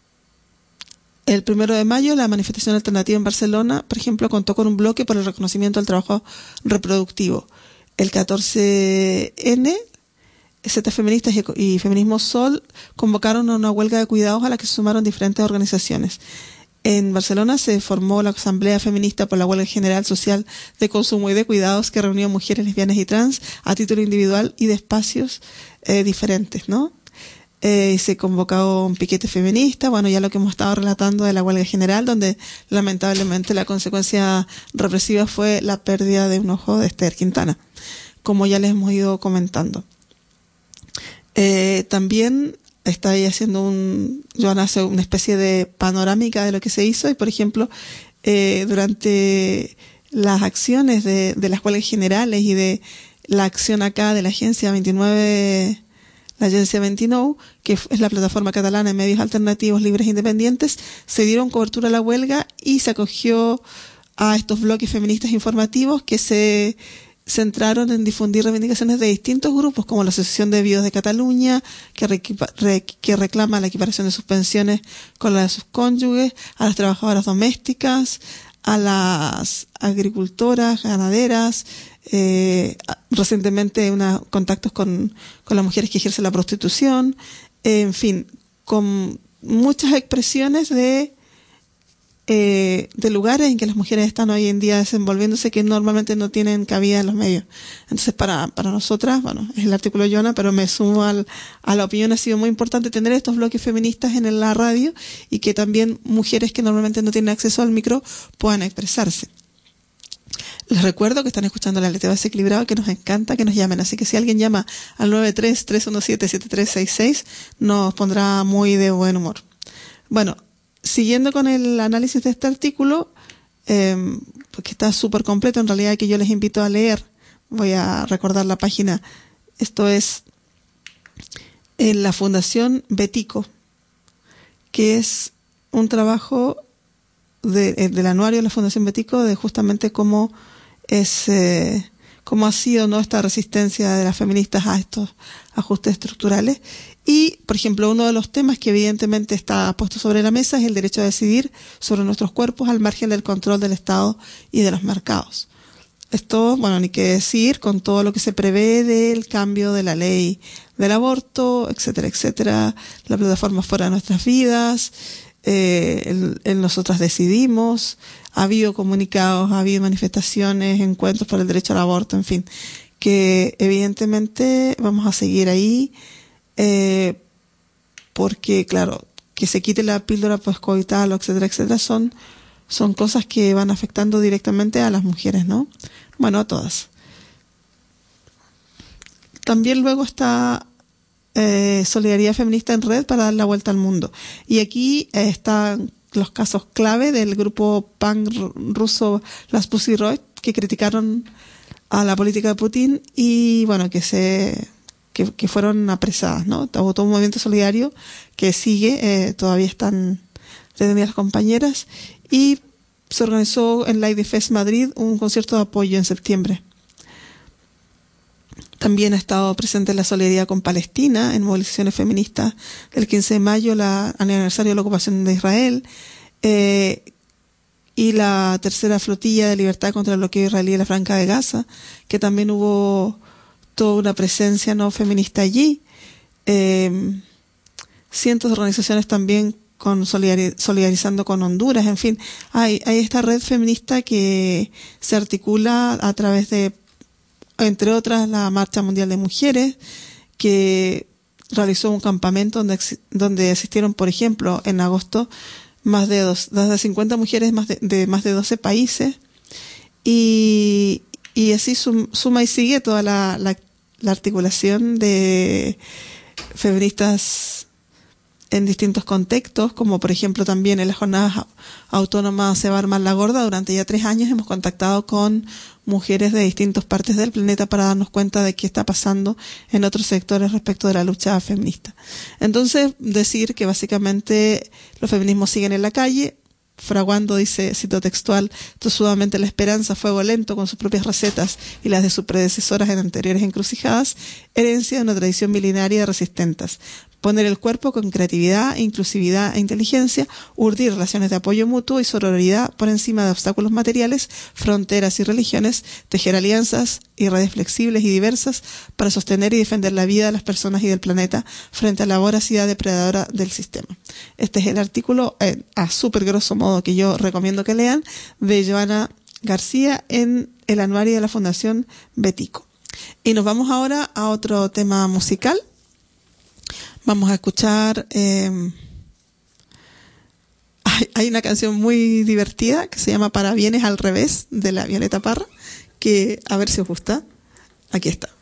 1 de mayo, la manifestación alternativa en Barcelona, por ejemplo, contó con un bloque por el reconocimiento del trabajo reproductivo. El 14N, Z Feministas y Feminismo Sol convocaron a una huelga de cuidados a la que se sumaron diferentes organizaciones. En Barcelona se formó la Asamblea Feminista por la Huelga General Social de Consumo y de Cuidados, que reunió mujeres lesbianas y trans a título individual y de espacios diferentes, ¿no? Se convocó un piquete feminista, bueno, ya lo que hemos estado relatando de la huelga general, donde lamentablemente la consecuencia represiva fue la pérdida de un ojo de Esther Quintana, como ya les hemos ido comentando. También está ahí haciendo Joana hace una especie de panorámica de lo que se hizo, y por ejemplo, durante las acciones de las huelgas generales y de la acción acá de la Agencia 29, la Agencia 29, que es la plataforma catalana de medios alternativos libres e independientes, se dieron cobertura a la huelga y se acogió a estos bloques feministas informativos que se centraron en difundir reivindicaciones de distintos grupos, como la Asociación de Viudos de Cataluña, que reclama la equiparación de sus pensiones con la de sus cónyuges, a las trabajadoras domésticas, a las agricultoras, ganaderas, recientemente contactos con las mujeres que ejercen la prostitución, en fin, con muchas expresiones de lugares en que las mujeres están hoy en día desenvolviéndose, que normalmente no tienen cabida en los medios. Entonces, para nosotras, bueno, es el artículo de Joana, pero me sumo a la opinión, ha sido muy importante tener estos bloques feministas en la radio y que también mujeres que normalmente no tienen acceso al micro puedan expresarse. Les recuerdo que están escuchando la LTV Desequilibrado, que nos encanta que nos llamen, así que si alguien llama al 93-317-7366 nos pondrá muy de buen humor. Bueno, siguiendo con el análisis de este artículo, porque está súper completo, en realidad, que yo les invito a leer, voy a recordar la página. Esto es en la Fundación Betico, que es un trabajo del anuario de la Fundación Betico, de justamente cómo ha sido, ¿no?, esta resistencia de las feministas a estos ajustes estructurales. Y, por ejemplo, uno de los temas que evidentemente está puesto sobre la mesa es el derecho a decidir sobre nuestros cuerpos al margen del control del Estado y de los mercados. Esto, bueno, ni qué decir con todo lo que se prevé del cambio de la ley del aborto, etcétera, etcétera, la plataforma fuera de nuestras vidas, el Nosotras Decidimos, ha habido comunicados, ha habido manifestaciones, encuentros por el derecho al aborto, en fin, que evidentemente vamos a seguir ahí, porque claro, que se quite la píldora poscoital, etcétera, etcétera, son cosas que van afectando directamente a las mujeres, ¿no? Bueno, a todas. También luego está Solidaridad Feminista en Red para dar la vuelta al mundo. Y aquí están los casos clave del grupo punk ruso Las Pussy Riot, que criticaron a la política de Putin y bueno, que fueron apresadas, ¿no? Todo un movimiento solidario que sigue, todavía están detenidas las compañeras, y se organizó en Lady Fest Madrid un concierto de apoyo en septiembre. También ha estado presente la solidaridad con Palestina en movilizaciones feministas del 15 de mayo, aniversario de la ocupación de Israel, y la tercera flotilla de libertad contra el bloqueo israelí de la Franja de Gaza, que también hubo toda una presencia no feminista allí. cientos de organizaciones también solidarizando con Honduras. En fin, hay esta red feminista que se articula a través de, entre otras, la Marcha Mundial de Mujeres, que realizó un campamento donde asistieron, por ejemplo, en agosto, más de 50 mujeres de más de 12 países, y así suma y sigue toda la articulación de feministas en distintos contextos, como por ejemplo también en las jornadas autónomas Se va a armar la gorda. Durante ya 3 años hemos contactado con mujeres de distintas partes del planeta para darnos cuenta de qué está pasando en otros sectores respecto de la lucha feminista. Entonces, decir que básicamente los feminismos siguen en la calle, fraguando, dice, cito textual, tosudamente la esperanza, fuego lento con sus propias recetas y las de sus predecesoras en anteriores encrucijadas, herencia de una tradición milenaria de resistentes. Poner el cuerpo con creatividad, inclusividad e inteligencia, urdir relaciones de apoyo mutuo y sororidad por encima de obstáculos materiales, fronteras y religiones, tejer alianzas y redes flexibles y diversas para sostener y defender la vida de las personas y del planeta frente a la voracidad depredadora del sistema. Este es el artículo, a súper grosso modo, que yo recomiendo que lean, de Joana García en el anuario de la Fundación Betico. Y nos vamos ahora a otro tema musical. Vamos a escuchar, hay una canción muy divertida que se llama Parabienes al revés, de la Violeta Parra, que a ver si os gusta. Aquí está.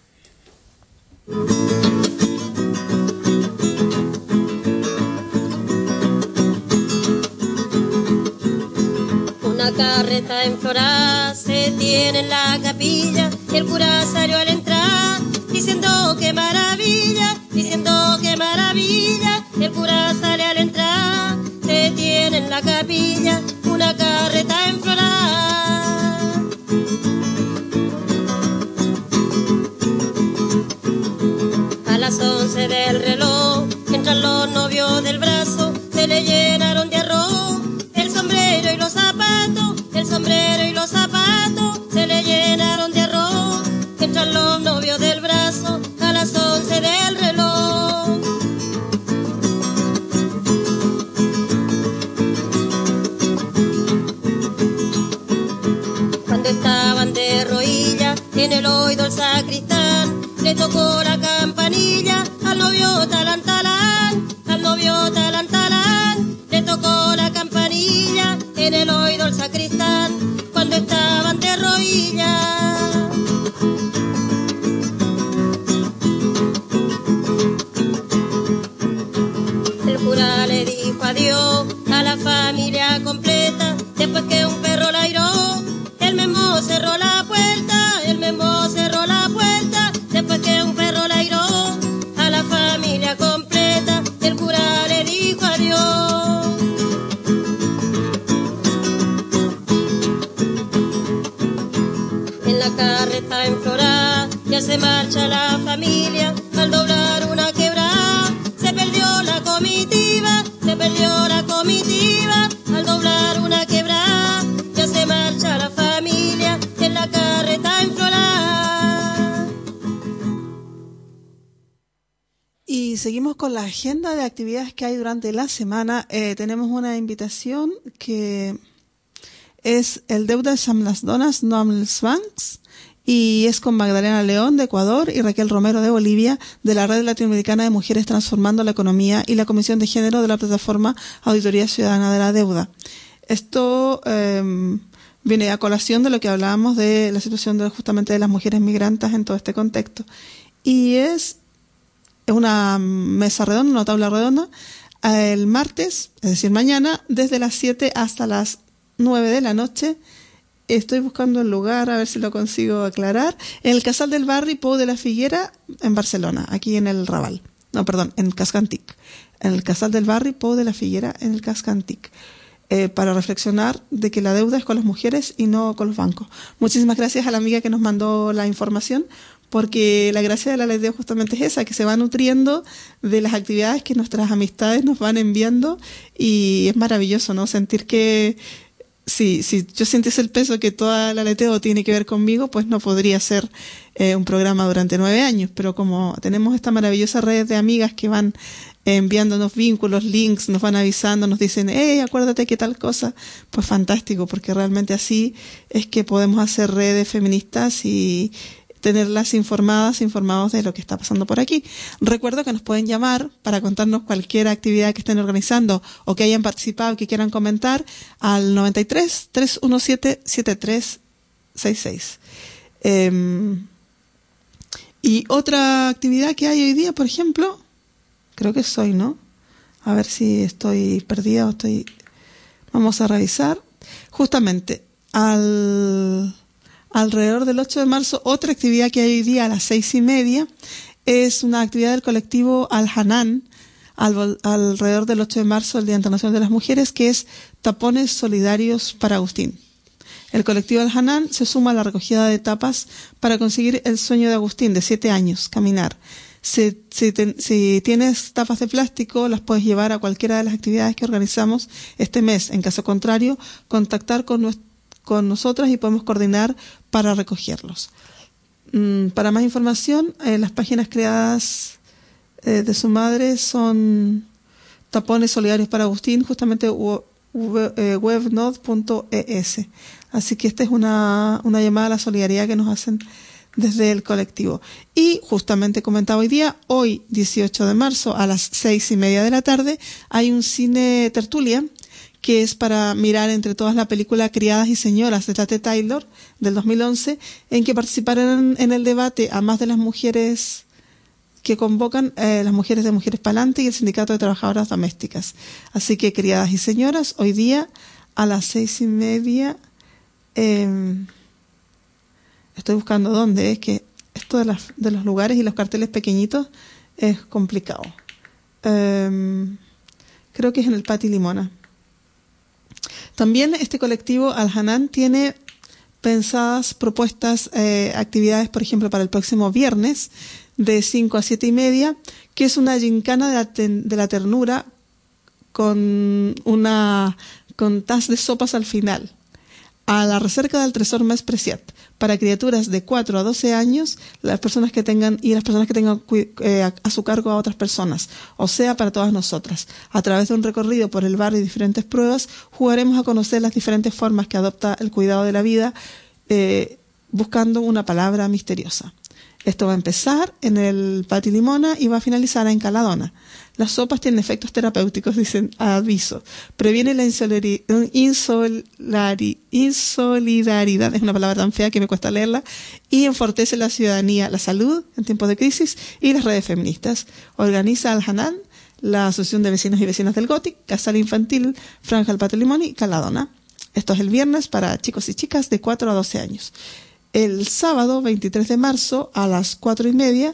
Una carreta enflorada se tiene en la capilla, y el cura salió al entrar diciendo qué maravilla, el cura sale al entrar, se tiene en la capilla una carreta enflorada. A las 11 del reloj entran los novios del brazo, se le llenaron de arroz el sombrero y los zapatos, se le llenaron de arroz, entran los novios del brazo a las 11 del reloj. Cuando estaban de rodillas en el oído el sacristán, le tocó la campanilla al novio talán talán, le tocó la campanilla en el oído el sacristán cuando estaban de rodillas. El cura le dijo adiós a la familia completa, después que un perro la airó, él mismo cerró la puerta, después que un perro la airó a la familia completa, el cura le dijo adiós. En la carreta enflorada ya se marcha la familia, al doblar una quebrada se perdió la comitiva, al doblar una quebrada ya se marcha la familia en la carreta enflorada. Y seguimos con la agenda de actividades que hay durante la semana. Tenemos una invitación que es el Deuda de Sam las Donas, no amb els bancs, y es con Magdalena León de Ecuador y Raquel Romero de Bolivia, de la Red Latinoamericana de Mujeres Transformando la Economía y la Comisión de Género de la plataforma Auditoría Ciudadana de la Deuda. Esto viene a colación de lo que hablábamos de la situación justamente de las mujeres migrantes en todo este contexto. Y es una mesa redonda, una tabla redonda, el martes, es decir, mañana, desde las 7 hasta las 9 de la noche. Estoy buscando el lugar, a ver si lo consigo aclarar. En el Casal del Barri Pou de la Figuera, en Barcelona, aquí en el Raval. No, perdón, en Cascantic. En el Casal del Barri Pou de la Figuera, en el Cascantic. Para reflexionar de que la deuda es con las mujeres y no con los bancos. Muchísimas gracias a la amiga que nos mandó la información, porque la gracia de la Ley justamente es esa, que se va nutriendo de las actividades que nuestras amistades nos van enviando, y es maravilloso, ¿no? Sentir que si yo sintiese el peso que toda el aleteo tiene que ver conmigo, pues no podría ser un programa durante 9 años. Pero como tenemos esta maravillosa red de amigas que van enviándonos vínculos, links, nos van avisando, nos dicen, acuérdate que tal cosa, pues fantástico, porque realmente así es que podemos hacer redes feministas y tenerlas informados de lo que está pasando por aquí. Recuerdo que nos pueden llamar para contarnos cualquier actividad que estén organizando o que hayan participado, que quieran comentar, al 93 317 7366. Y otra actividad que hay hoy día, por ejemplo, creo que soy, ¿no? A ver si estoy perdida o estoy... Vamos a revisar. Justamente, alrededor del 8 de marzo, otra actividad que hay hoy día a las 6:30 es una actividad del colectivo Al-Hanan, alrededor del 8 de marzo, el Día Internacional de las Mujeres, que es Tapones Solidarios para Agustín. El colectivo Al-Hanan se suma a la recogida de tapas para conseguir el sueño de Agustín, de 7 años, caminar. Si tienes tapas de plástico, las puedes llevar a cualquiera de las actividades que organizamos este mes. En caso contrario, contactar con nosotras y podemos coordinar para recogerlos. Para más información, las páginas creadas de su madre son Tapones Solidarios para Agustín, justamente webnode.es. Así que esta es una llamada a la solidaridad que nos hacen desde el colectivo. Y justamente comentaba hoy 18 de marzo a las 6:30 de la tarde, hay un cine tertulia que es para mirar entre todas la película Criadas y Señoras de Tate Taylor del 2011, en que participaron en el debate a más de las mujeres que convocan las mujeres de Mujeres Pa'lante y el Sindicato de Trabajadoras Domésticas. Así que Criadas y Señoras, hoy día a las 6:30. Estoy buscando dónde, es que esto de los lugares y los carteles pequeñitos es complicado. Creo que es en el Pati Limona. También este colectivo Al-Hanan tiene pensadas propuestas, actividades, por ejemplo, para el próximo viernes de 5 a 7:30, que es una gincana de la ternura con tas de sopas al final, a la recerca del tresor más preciat, para criaturas de 4 a 12 años, las personas que tengan a su cargo a otras personas, o sea, para todas nosotras. A través de un recorrido por el barrio y diferentes pruebas, jugaremos a conocer las diferentes formas que adopta el cuidado de la vida, buscando una palabra misteriosa. Esto va a empezar en el Pati Limona y va a finalizar en Caladona. Las sopas tienen efectos terapéuticos, dicen, aviso. Previene la insolidaridad, es una palabra tan fea que me cuesta leerla, y enfortalece la ciudadanía, la salud en tiempos de crisis y las redes feministas. Organiza Al-Hanan, la Asociación de Vecinos y Vecinas del Gothic, Casal Infantil, Franja del Pati Limón y Caladona. Esto es el viernes para chicos y chicas de 4 a 12 años. El sábado 23 de marzo a las 4:30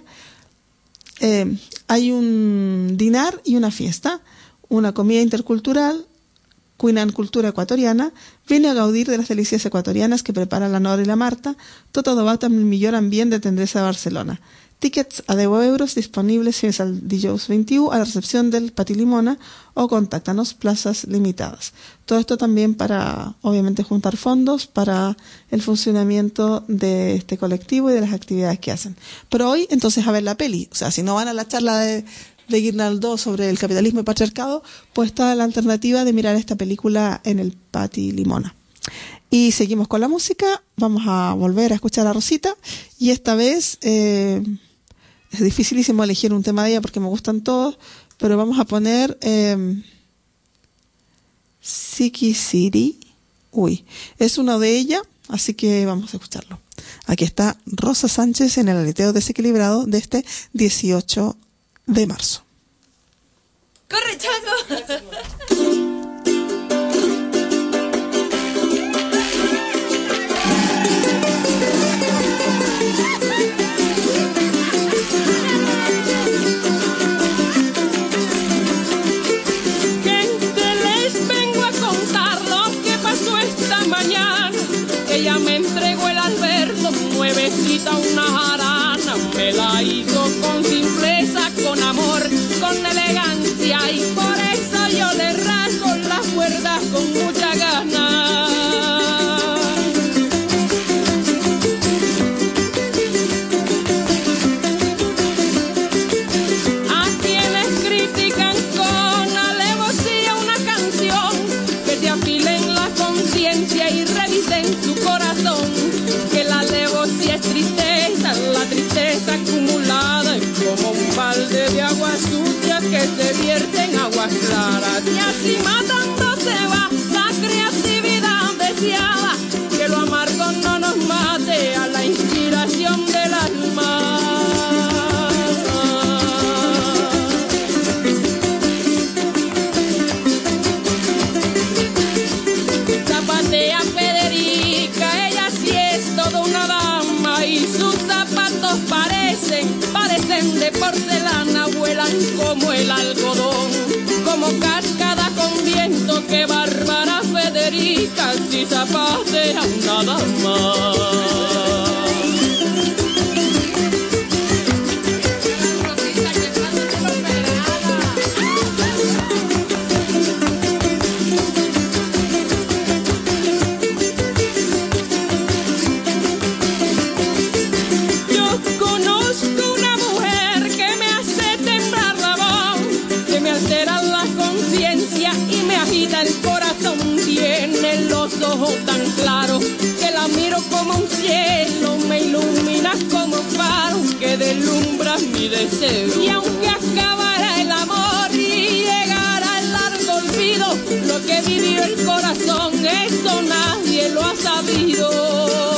hay un dinar y una fiesta, una comida intercultural, Cuinan Cultura Ecuatoriana, viene a gaudir de las delicias ecuatorianas que preparan la Nora y la Marta, tot adobat amb el millor ambient de tendresa de Barcelona. Tickets a 10 euros disponibles fins al dijous 21 a la recepción del Pati Limona o contáctanos, plazas limitadas. Todo esto también para, obviamente, juntar fondos para el funcionamiento de este colectivo y de las actividades que hacen. Pero hoy, entonces, a ver la peli. O sea, si no van a la charla de Guirnaldo sobre el capitalismo y patriarcado, pues está la alternativa de mirar esta película en el Pati Limona. Y seguimos con la música. Vamos a volver a escuchar a Rosita. Y esta vez es dificilísimo elegir un tema de ella porque me gustan todos, pero vamos a poner Siki City. Es uno de ella, así que vamos a escucharlo. Aquí está Rosa Sánchez en el aleteo desequilibrado de este 18 de marzo. ¡Corre, Chango! Ella me entregó el alberto, nuevecita una jarana, me la hizo con simpleza, con amor, con elegancia, y por eso yo le rasgo las cuerdas con mucha gana. matando se va la creatividad deseada, que lo amargo no nos mate a la inspiración del alma. Zapatea Federica, ella sí es toda una dama y sus zapatos parecen de porcelana, vuelan como el algodón, como cascada con viento. ¡Qué bárbara Federica, si zapatea una dama! El corazón tiene los ojos tan claros que la miro como un cielo, me iluminas como faro que deslumbras mi deseo. Y aunque acabara el amor y llegara el largo olvido, lo que vivió el corazón, eso nadie lo ha sabido.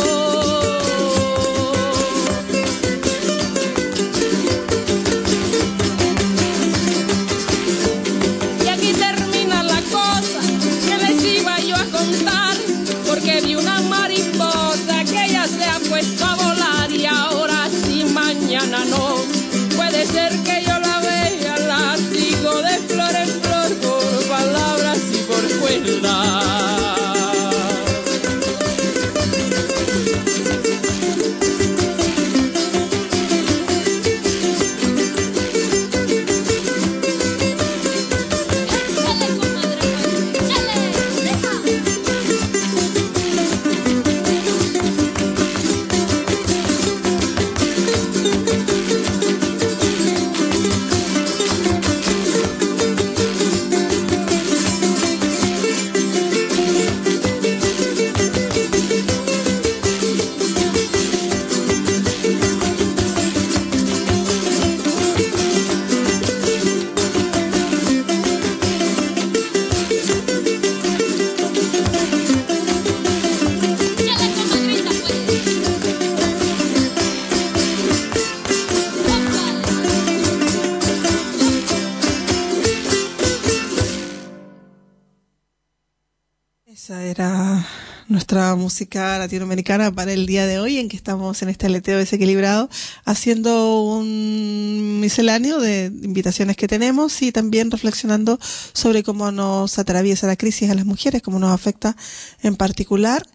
Porque vi una mariposa que ella se ha puesto a volar y ahora sí, mañana no. Puede ser que yo la vea, la sigo de flor en flor por palabras y por cuerdas. Esa era nuestra música latinoamericana para el día de hoy, en que estamos en este aleteo desequilibrado, haciendo un misceláneo de invitaciones que tenemos y también reflexionando sobre cómo nos atraviesa la crisis a las mujeres, cómo nos afecta en particular.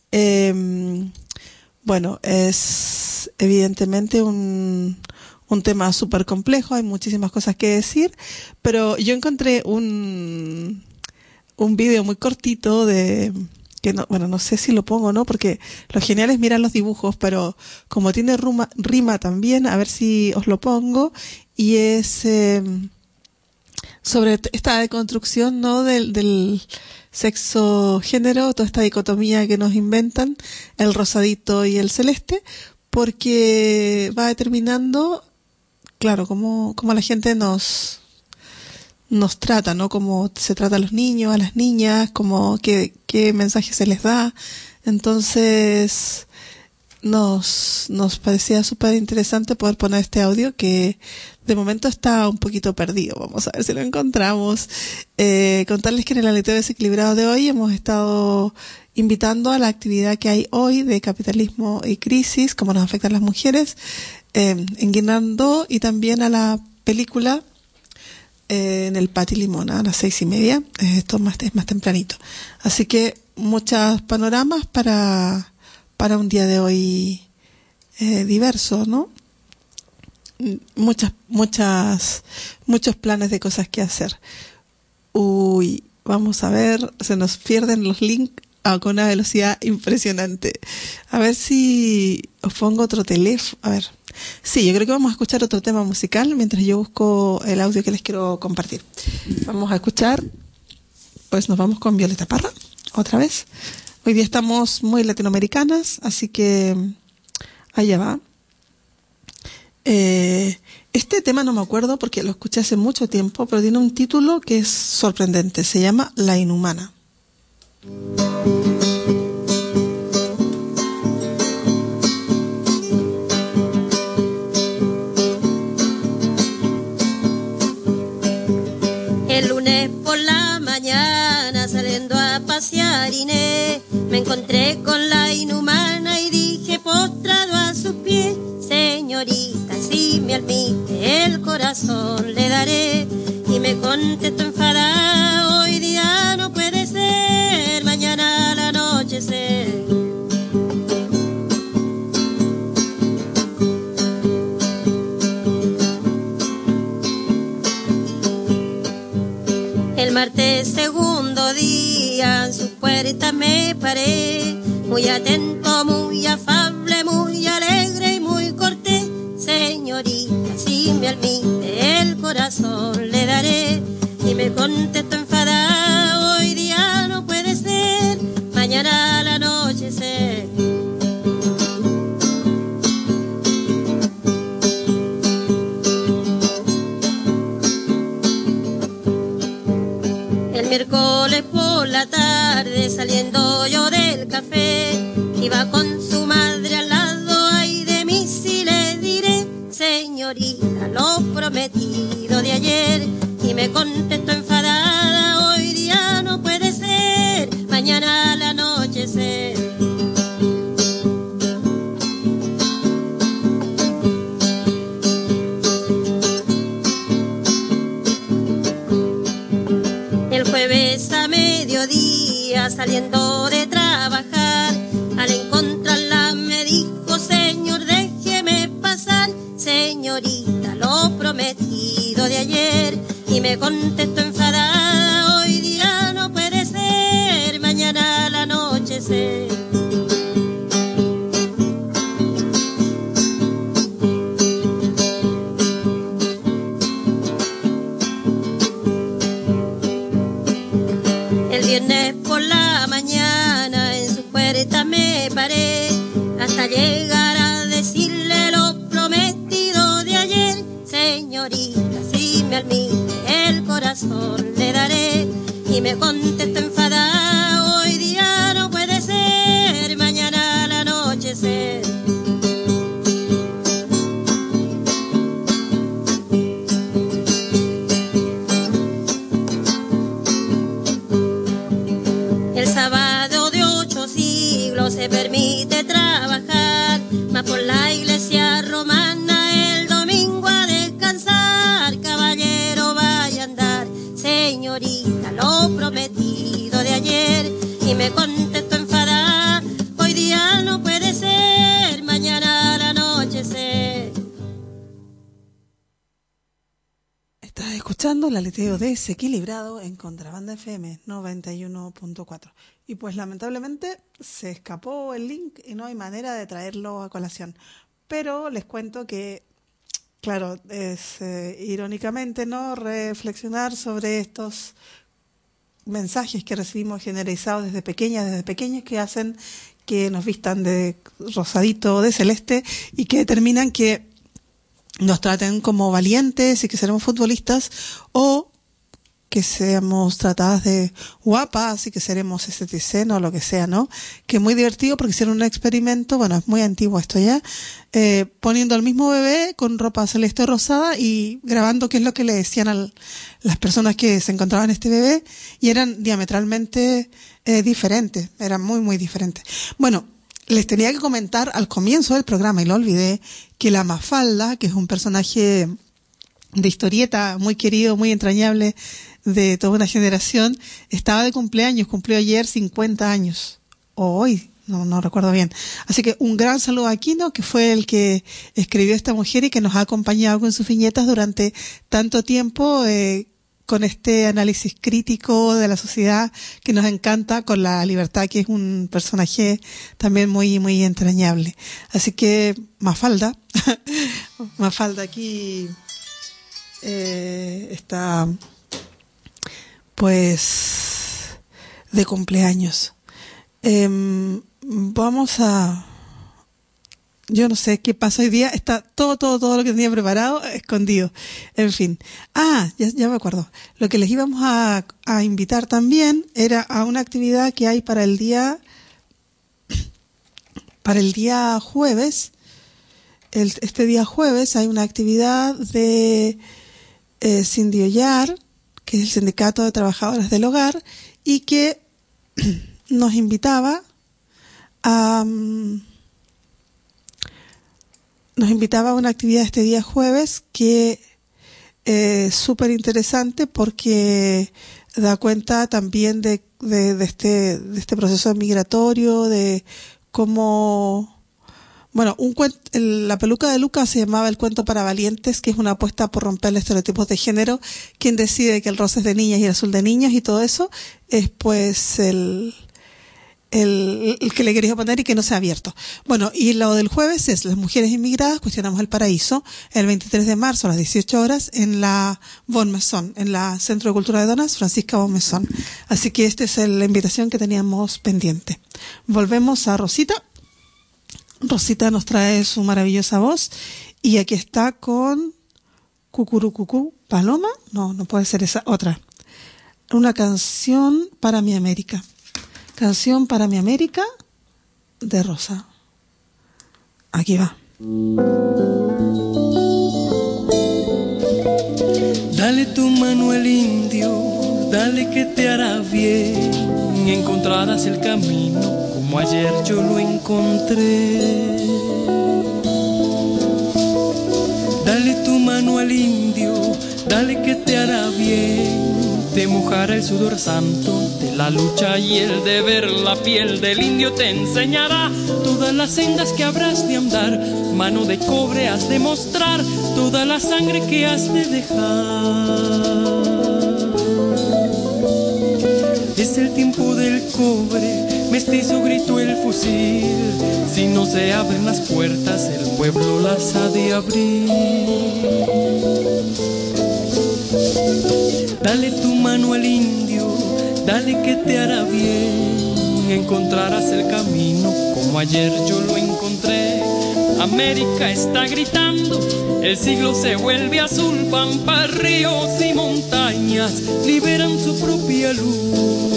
Bueno, es evidentemente un tema súper complejo, hay muchísimas cosas que decir, pero yo encontré un video muy cortito de que no sé si lo pongo o no, porque lo genial es mirar los dibujos, pero como tiene rima también, a ver si os lo pongo, y es sobre esta deconstrucción, ¿no?, del sexo género, toda esta dicotomía que nos inventan, el rosadito y el celeste, porque va determinando, claro, cómo la gente nos trata, ¿no? Cómo se trata a los niños, a las niñas, cómo qué mensaje se les da. Entonces nos parecía súper interesante poder poner este audio, que de momento está un poquito perdido. Vamos a ver si lo encontramos. Contarles que en el aleteo desequilibrado de hoy hemos estado invitando a la actividad que hay hoy de capitalismo y crisis, cómo nos afectan las mujeres, en Guinardó, y también a la película en el Pati Limona a las 6:30. Esto es más tempranito. Así que muchos panoramas para un día de hoy diverso, ¿no? Muchos planes de cosas que hacer. Vamos a ver, se nos pierden los links con una velocidad impresionante. A ver si os pongo otro teléfono. A ver. Sí, yo creo que vamos a escuchar otro tema musical mientras yo busco el audio que les quiero compartir. Vamos a escuchar, pues nos vamos con Violeta Parra, otra vez. Hoy día estamos muy latinoamericanas, así que allá va. Este tema no me acuerdo porque lo escuché hace mucho tiempo, pero tiene un título que es sorprendente. Se llama La Inhumana. El lunes por la mañana saliendo a pasear Inés, me encontré con la Inhumana y dije postrado a sus pies: señorita, si me admite el corazón le daré. Y me contestó enfadada: hoy día no puede ser, mañana al anochecer. El martes segundo día en su puerta me paré, muy atento, muy afable, muy alegre y muy cortés. Señorita, si me admite el corazón le daré. Y me contestó enfadada: hoy día no puede ser, mañana al anochecer. El miércoles por la tarde saliendo yo del café, iba con su madre al lado, ay de mí si le diré: señorita, lo prometido de ayer. Y me contestó enfadada: hoy día no puede ser, mañana al anochecer. El jueves a mediodía saliendo de trabajar, al encontrarla me dijo: señor, déjeme pasar. Señorita, lo prometido de ayer. Y me contestó enfadada: hoy día no puede ser, mañana al anochecer. El viernes por la mañana en su puerta me paré, hasta llegar a decirle lo prometido de ayer. Señorita, si me admite el corazón le daré. Y me contestó enfadada: hoy día no puede ser, mañana al anochecer. El sábado de 8 siglos se permite trabajar, mas por la iglesia romana el domingo a descansar. Caballero, vaya a andar, señorita, lo prometido de ayer. Y me contestó enfadada: hoy día no puede ser, mañana al anochecer. Estás escuchando el aleteo desequilibrado en Contrabanda FM 91.4. Y pues lamentablemente se escapó el link y no hay manera de traerlo a colación. Pero les cuento que, claro, es irónicamente, ¿no?, reflexionar sobre estos mensajes que recibimos generalizados desde pequeños, que hacen que nos vistan de rosadito o de celeste y que determinan que nos traten como valientes y que seremos futbolistas, o que seamos tratadas de guapas y que seremos esteticeno o lo que sea, ¿no? Que es muy divertido porque hicieron un experimento, bueno, es muy antiguo esto ya, poniendo al mismo bebé con ropa celeste o rosada y grabando qué es lo que le decían a las personas que se encontraban este bebé, y eran diametralmente diferentes, eran muy, muy diferentes. Bueno, les tenía que comentar al comienzo del programa, y lo olvidé, que la Mafalda, que es un personaje de historieta muy querido, muy entrañable de toda una generación, estaba de cumpleaños, cumplió ayer 50 años, o hoy, no recuerdo bien. Así que un gran saludo a Aquino, que fue el que escribió esta mujer y que nos ha acompañado con sus viñetas durante tanto tiempo, con este análisis crítico de la sociedad que nos encanta, con la Libertad, que es un personaje también muy, muy entrañable. Así que Mafalda, Mafalda aquí está pues de cumpleaños. Vamos a yo no sé qué pasa hoy día, está todo lo que tenía preparado escondido. En fin. Ya me acuerdo. Lo que les íbamos a invitar también era a una actividad que hay para el día jueves. Este día jueves hay una actividad de Sindioyar, que es el Sindicato de Trabajadoras del Hogar, y que nos invitaba a una actividad este día jueves que es súper interesante porque da cuenta también de este proceso migratorio, de cómo, bueno, la peluca de Lucas se llamaba El cuento para valientes, que es una apuesta por romper los estereotipos de género. Quien decide que el rosa es de niñas y el azul de niños y todo eso es pues el que le quería poner y que no se ha abierto. Bueno, y lo del jueves es Las mujeres inmigradas, cuestionamos el paraíso, el 23 de marzo a las 18 horas en la Bon Maison, en la Centro de Cultura de Donas, Francisca Bon Maison. Así que esta es la invitación que teníamos pendiente. Volvemos a Rosita. Rosita nos trae su maravillosa voz y aquí está con Cucurucucú Paloma. No puede ser esa, otra. Una canción para mi América. Canción para mi América de Rosa. Aquí va. Dale tu mano al indio, dale que te hará bien. Encontrarás el camino como ayer yo lo encontré. Dale tu mano al indio, dale que te hará bien. Te mojará el sudor santo de la lucha y el deber. La piel del indio te enseñará todas las sendas que habrás de andar. Mano de cobre has de mostrar toda la sangre que has de dejar. Es el tiempo del cobre, mestizo gritó el fusil. Si no se abren las puertas, el pueblo las ha de abrir. Dale tu mano al indio, dale que te hará bien. Encontrarás el camino como ayer yo lo encontré. América está gritando, el siglo se vuelve azul. Pampas, ríos y montañas liberan su propia luz.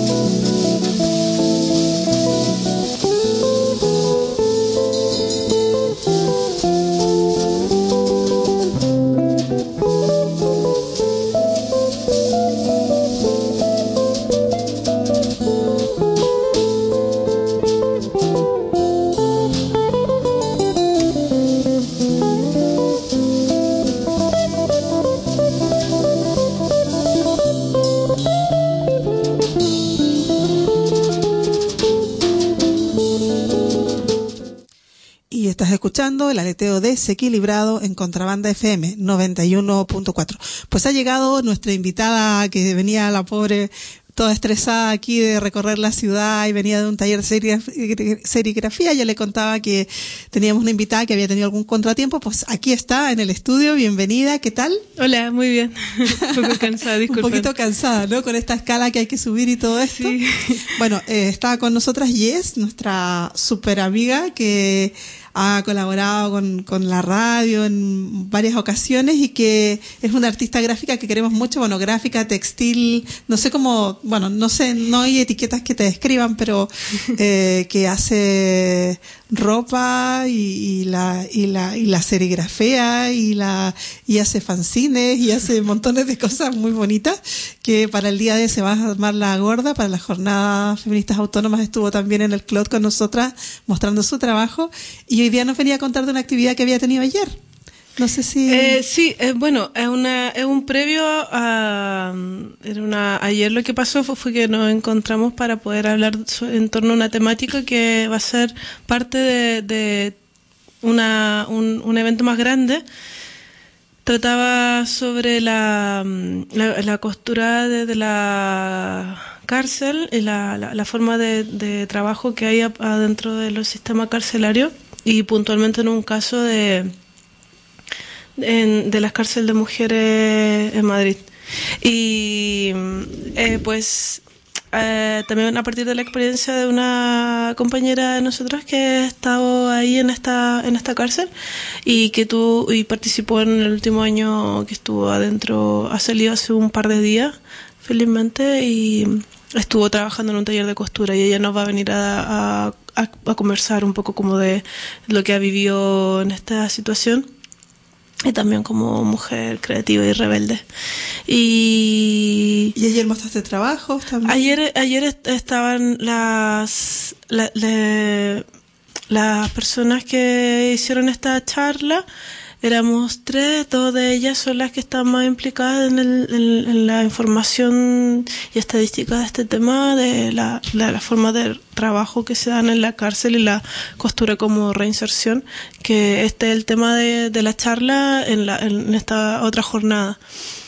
Estás escuchando el aleteo desequilibrado en Contrabanda FM 91.4. Pues ha llegado nuestra invitada que venía, la pobre, toda estresada aquí de recorrer la ciudad y venía de un taller de serigrafía. Yo le contaba que teníamos una invitada que había tenido algún contratiempo. Pues aquí está en el estudio. Bienvenida. ¿Qué tal? Hola, muy bien. Un poco cansada, disculpen. Un poquito cansada, ¿no? Con esta escala que hay que subir y todo esto. Sí. Bueno, está con nosotras Yes, nuestra super amiga que ha colaborado con la radio en varias ocasiones y que es una artista gráfica que queremos mucho, bueno, gráfica, textil, no sé cómo, bueno, no sé, no hay etiquetas que te describan, pero que hace ropa y la serigrafía y hace fanzines y hace montones de cosas muy bonitas que para el día de se va a armar la gorda. Para las jornadas feministas autónomas estuvo también en el Clot con nosotras mostrando su trabajo y hoy día nos venía a contar de una actividad que había tenido ayer. No sé si... bueno, es un previo a... ayer lo que pasó fue que nos encontramos para poder hablar en torno a una temática que va a ser parte de un evento más grande. Trataba sobre la costura de la cárcel y la forma de trabajo que hay adentro de los sistemas carcelarios y puntualmente en un caso de las cárceles de mujeres en Madrid. Y pues también a partir de la experiencia de una compañera de nosotros que ha estado ahí en esta cárcel y que participó en el último año que estuvo adentro, ha salido hace un par de días, felizmente, y estuvo trabajando en un taller de costura, y ella nos va a venir a conversar un poco como de lo que ha vivido en esta situación, y también como mujer creativa y rebelde. Y ayer mostraste trabajos también. Ayer estaban las personas que hicieron esta charla. Éramos 3, 2 de ellas son las que están más implicadas en la información y estadística de este tema, de la forma de trabajo que se dan en la cárcel y la costura como reinserción, que este es el tema de la charla en esta otra jornada.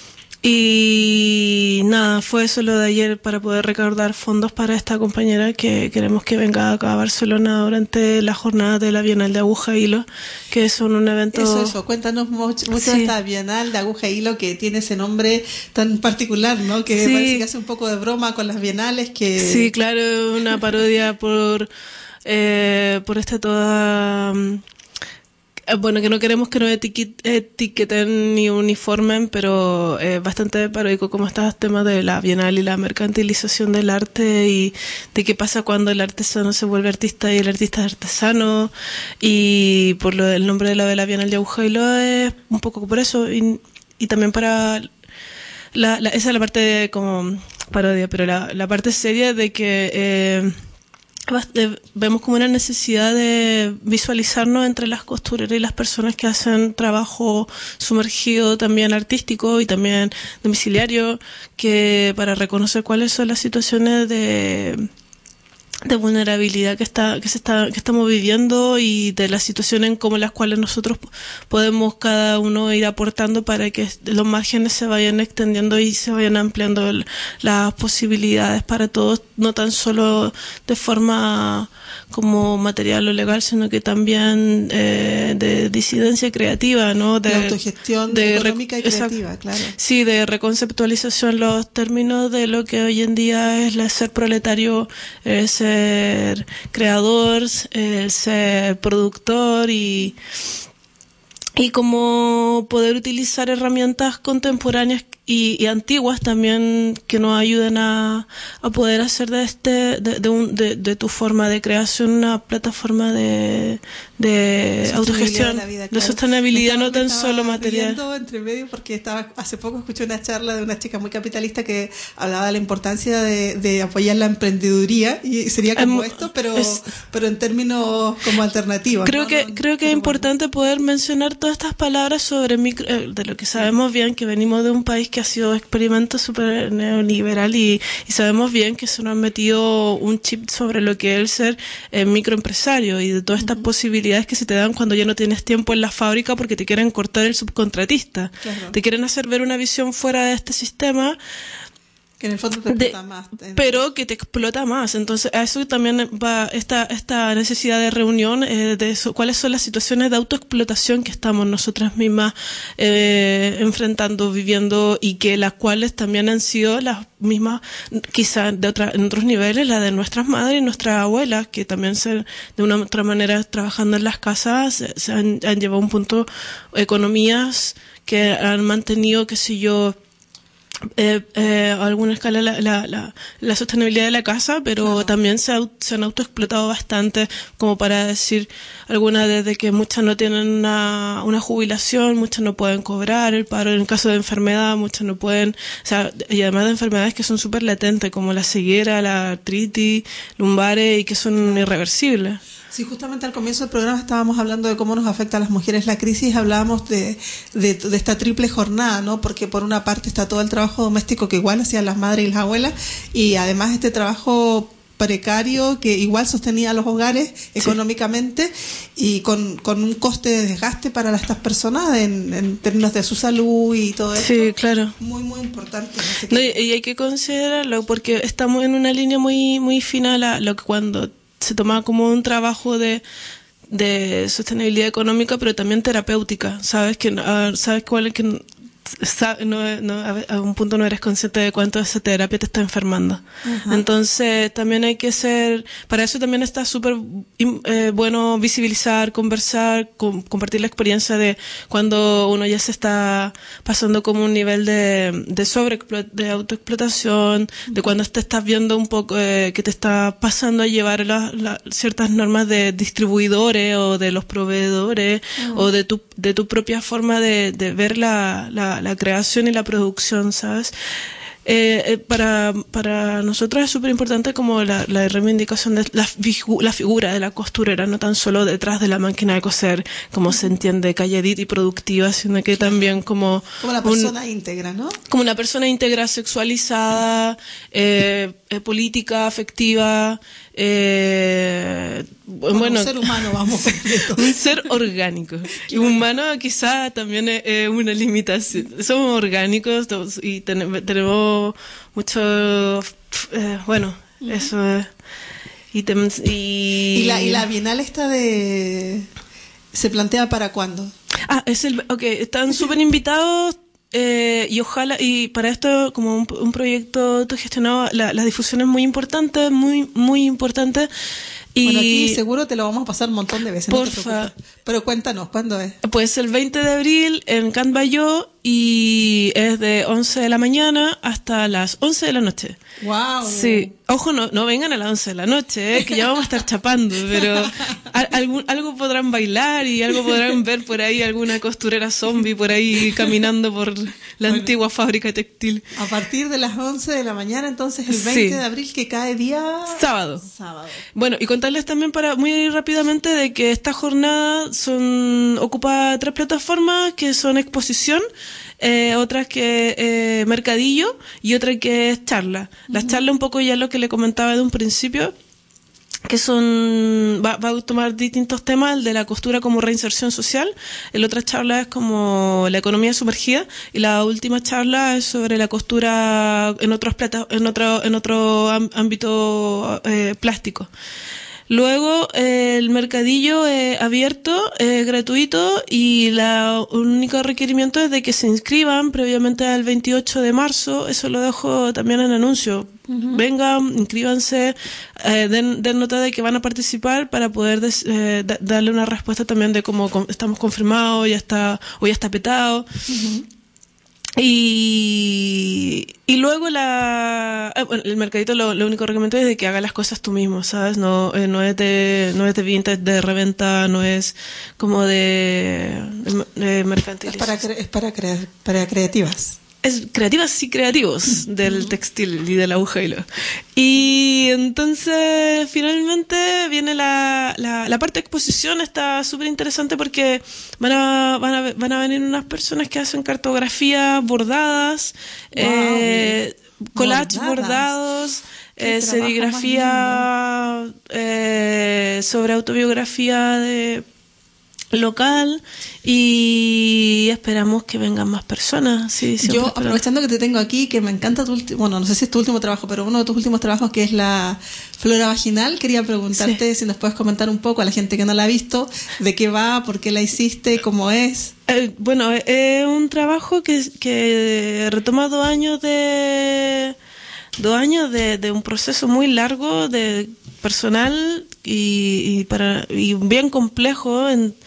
Y nada, fue eso lo de ayer para poder recaudar fondos para esta compañera que queremos que venga acá a Barcelona durante la jornada de la Bienal de Aguja e Hilo, que son un evento... Eso, cuéntanos mucho de esta Bienal de Aguja e Hilo que tiene ese nombre tan particular, ¿no? Que parece que hace un poco de broma con las bienales que... Sí, claro, una parodia por toda... Bueno, que no queremos que nos etiqueten ni uniformen, pero bastante paródico como estos temas de la Bienal y la mercantilización del arte, y de qué pasa cuando el artesano se vuelve artista y el artista es artesano, y por lo del nombre de la Bienal de Aguja y Hilo es un poco por eso, y también para esa es la parte como parodia, pero la parte seria de que vemos como una necesidad de visualizarnos entre las costureras y las personas que hacen trabajo sumergido, también artístico y también domiciliario, que para reconocer cuáles son las situaciones de vulnerabilidad que estamos viviendo, y de las situaciones como las cuales nosotros podemos cada uno ir aportando para que los márgenes se vayan extendiendo y se vayan ampliando las posibilidades para todos, no tan solo de forma como material o legal, sino que también de disidencia creativa, ¿no? De autogestión económica y creativa, claro. Sí, de reconceptualización los términos de lo que hoy en día es el ser proletario, el ser creador, el ser productor, y como poder utilizar herramientas contemporáneas y antiguas también que nos ayuden a poder hacer de tu forma de creación una plataforma de autogestión, de sostenibilidad, no tan solo material. Entre medio porque hace poco escuché una charla de una chica muy capitalista que hablaba de la importancia de apoyar la emprendeduría, y sería como esto, pero en términos como alternativos. Creo que es importante poder mencionar todas estas palabras sobre de lo que sabemos bien, que venimos de un país que ha sido experimento súper neoliberal, y sabemos bien que se nos ha metido un chip sobre lo que es el ser microempresario, y de todas estas posibilidades que se te dan cuando ya no tienes tiempo en la fábrica porque te quieren cortar el subcontratista. Claro. Te quieren hacer ver una visión fuera de este sistema, que en el fondo te explota más. Pero que te explota más. Entonces, a eso también va esta necesidad de reunión, de eso, cuáles son las situaciones de autoexplotación que estamos nosotras mismas enfrentando, viviendo, y que las cuales también han sido las mismas, quizás en otros niveles, la de nuestras madres y nuestras abuelas, que también de una u otra manera, trabajando en las casas, se han llevado a un punto economías que han mantenido, qué sé yo, a alguna escala la sostenibilidad de la casa, pero claro, también se han autoexplotado bastante, como para decir algunas, desde que muchas no tienen una jubilación, muchas no pueden cobrar el paro en caso de enfermedad, muchas no pueden, y además de enfermedades que son súper latentes, como la ceguera, la artritis lumbares, y que son irreversibles. Sí, justamente al comienzo del programa estábamos hablando de cómo nos afecta a las mujeres la crisis, hablábamos de esta triple jornada, ¿no? Porque por una parte está todo el trabajo doméstico que igual hacían las madres y las abuelas, y además este trabajo precario que igual sostenía a los hogares económicamente, y con un coste de desgaste para estas personas en términos de su salud y todo eso. Sí, claro. Muy, muy importante. No, y hay que considerarlo porque estamos en una línea muy, muy fina lo que cuando se toma como un trabajo de sostenibilidad económica, pero también terapéutica. Sabes cuál es que a un punto no eres consciente de cuánto esa terapia te está enfermando. Uh-huh. Entonces también hay que para eso también está súper bueno visibilizar, conversar, compartir la experiencia de cuando uno ya se está pasando como un nivel de autoexplotación, de cuando te estás viendo un poco que te está pasando a llevar ciertas normas de distribuidores o de los proveedores, uh-huh, o de tu propia forma de ver la creación y la producción, ¿sabes? Para nosotros es súper importante como la reivindicación de la figura de la costurera, no tan solo detrás de la máquina de coser, como se entiende, calladita y productiva, sino que también como la persona íntegra, ¿no? Como una persona íntegra, sexualizada, política, afectiva, un ser humano, vamos. Un ser orgánico. Y humano quizá también es una limitación. Somos orgánicos y tenemos mucho, eso es. ¿Y la Bienal esta se plantea para cuándo? Están súper invitados. Y ojalá, y para esto como un proyecto autogestionado, la difusión es muy importante, muy, muy importante. Y bueno, aquí seguro te lo vamos a pasar un montón de veces. Porfa. No te pero cuéntanos, ¿cuándo es? Pues el 20 de abril en Can Bayó y es de 11 de la mañana hasta las 11 de la noche. ¡Wow! Sí. Ojo, no vengan a las 11 de la noche, que ya vamos a estar chapando, pero algo podrán bailar y algo podrán ver por ahí, alguna costurera zombie por ahí caminando por la antigua fábrica textil. A partir de las 11 de la mañana, entonces el 20 de abril, que cae día... Sábado. Bueno, y contarles también muy rápidamente de que esta jornada ocupa 3 plataformas que son exposición, otras que mercadillo y otra que es charla. Las charlas un poco ya lo que le comentaba de un principio, que va a tomar distintos temas, el de la costura como reinserción social, la otra charla es como la economía sumergida y la última charla es sobre la costura en otro ámbito plástico. Luego el mercadillo es abierto, gratuito y el único requerimiento es de que se inscriban previamente al 28 de marzo, eso lo dejo también en anuncio. Uh-huh. Vengan, inscríbanse, den nota de que van a participar para poder darle una respuesta también de cómo estamos confirmados, ya está petado. Uh-huh. Y luego el mercadito lo único que recomiendo es de que haga las cosas tú mismo, ¿sabes? No es de vintage, de reventa, no es como de mercantilismo. Es para creativas. Es creativas y creativos del textil y de la aguja hilo. Y entonces finalmente viene la parte de exposición, está súper interesante porque van a venir unas personas que hacen cartografías bordadas, collages bordados, serigrafía sobre autobiografía local y esperamos que vengan más personas. Sí, yo, aprovechando que te tengo aquí, que me encanta no sé si es tu último trabajo, pero uno de tus últimos trabajos, que es la flora vaginal, quería preguntarte si nos puedes comentar un poco a la gente que no la ha visto, de qué va, por qué la hiciste, cómo es. Es un trabajo que retoma 2 años de un proceso muy largo de personal y bien complejo,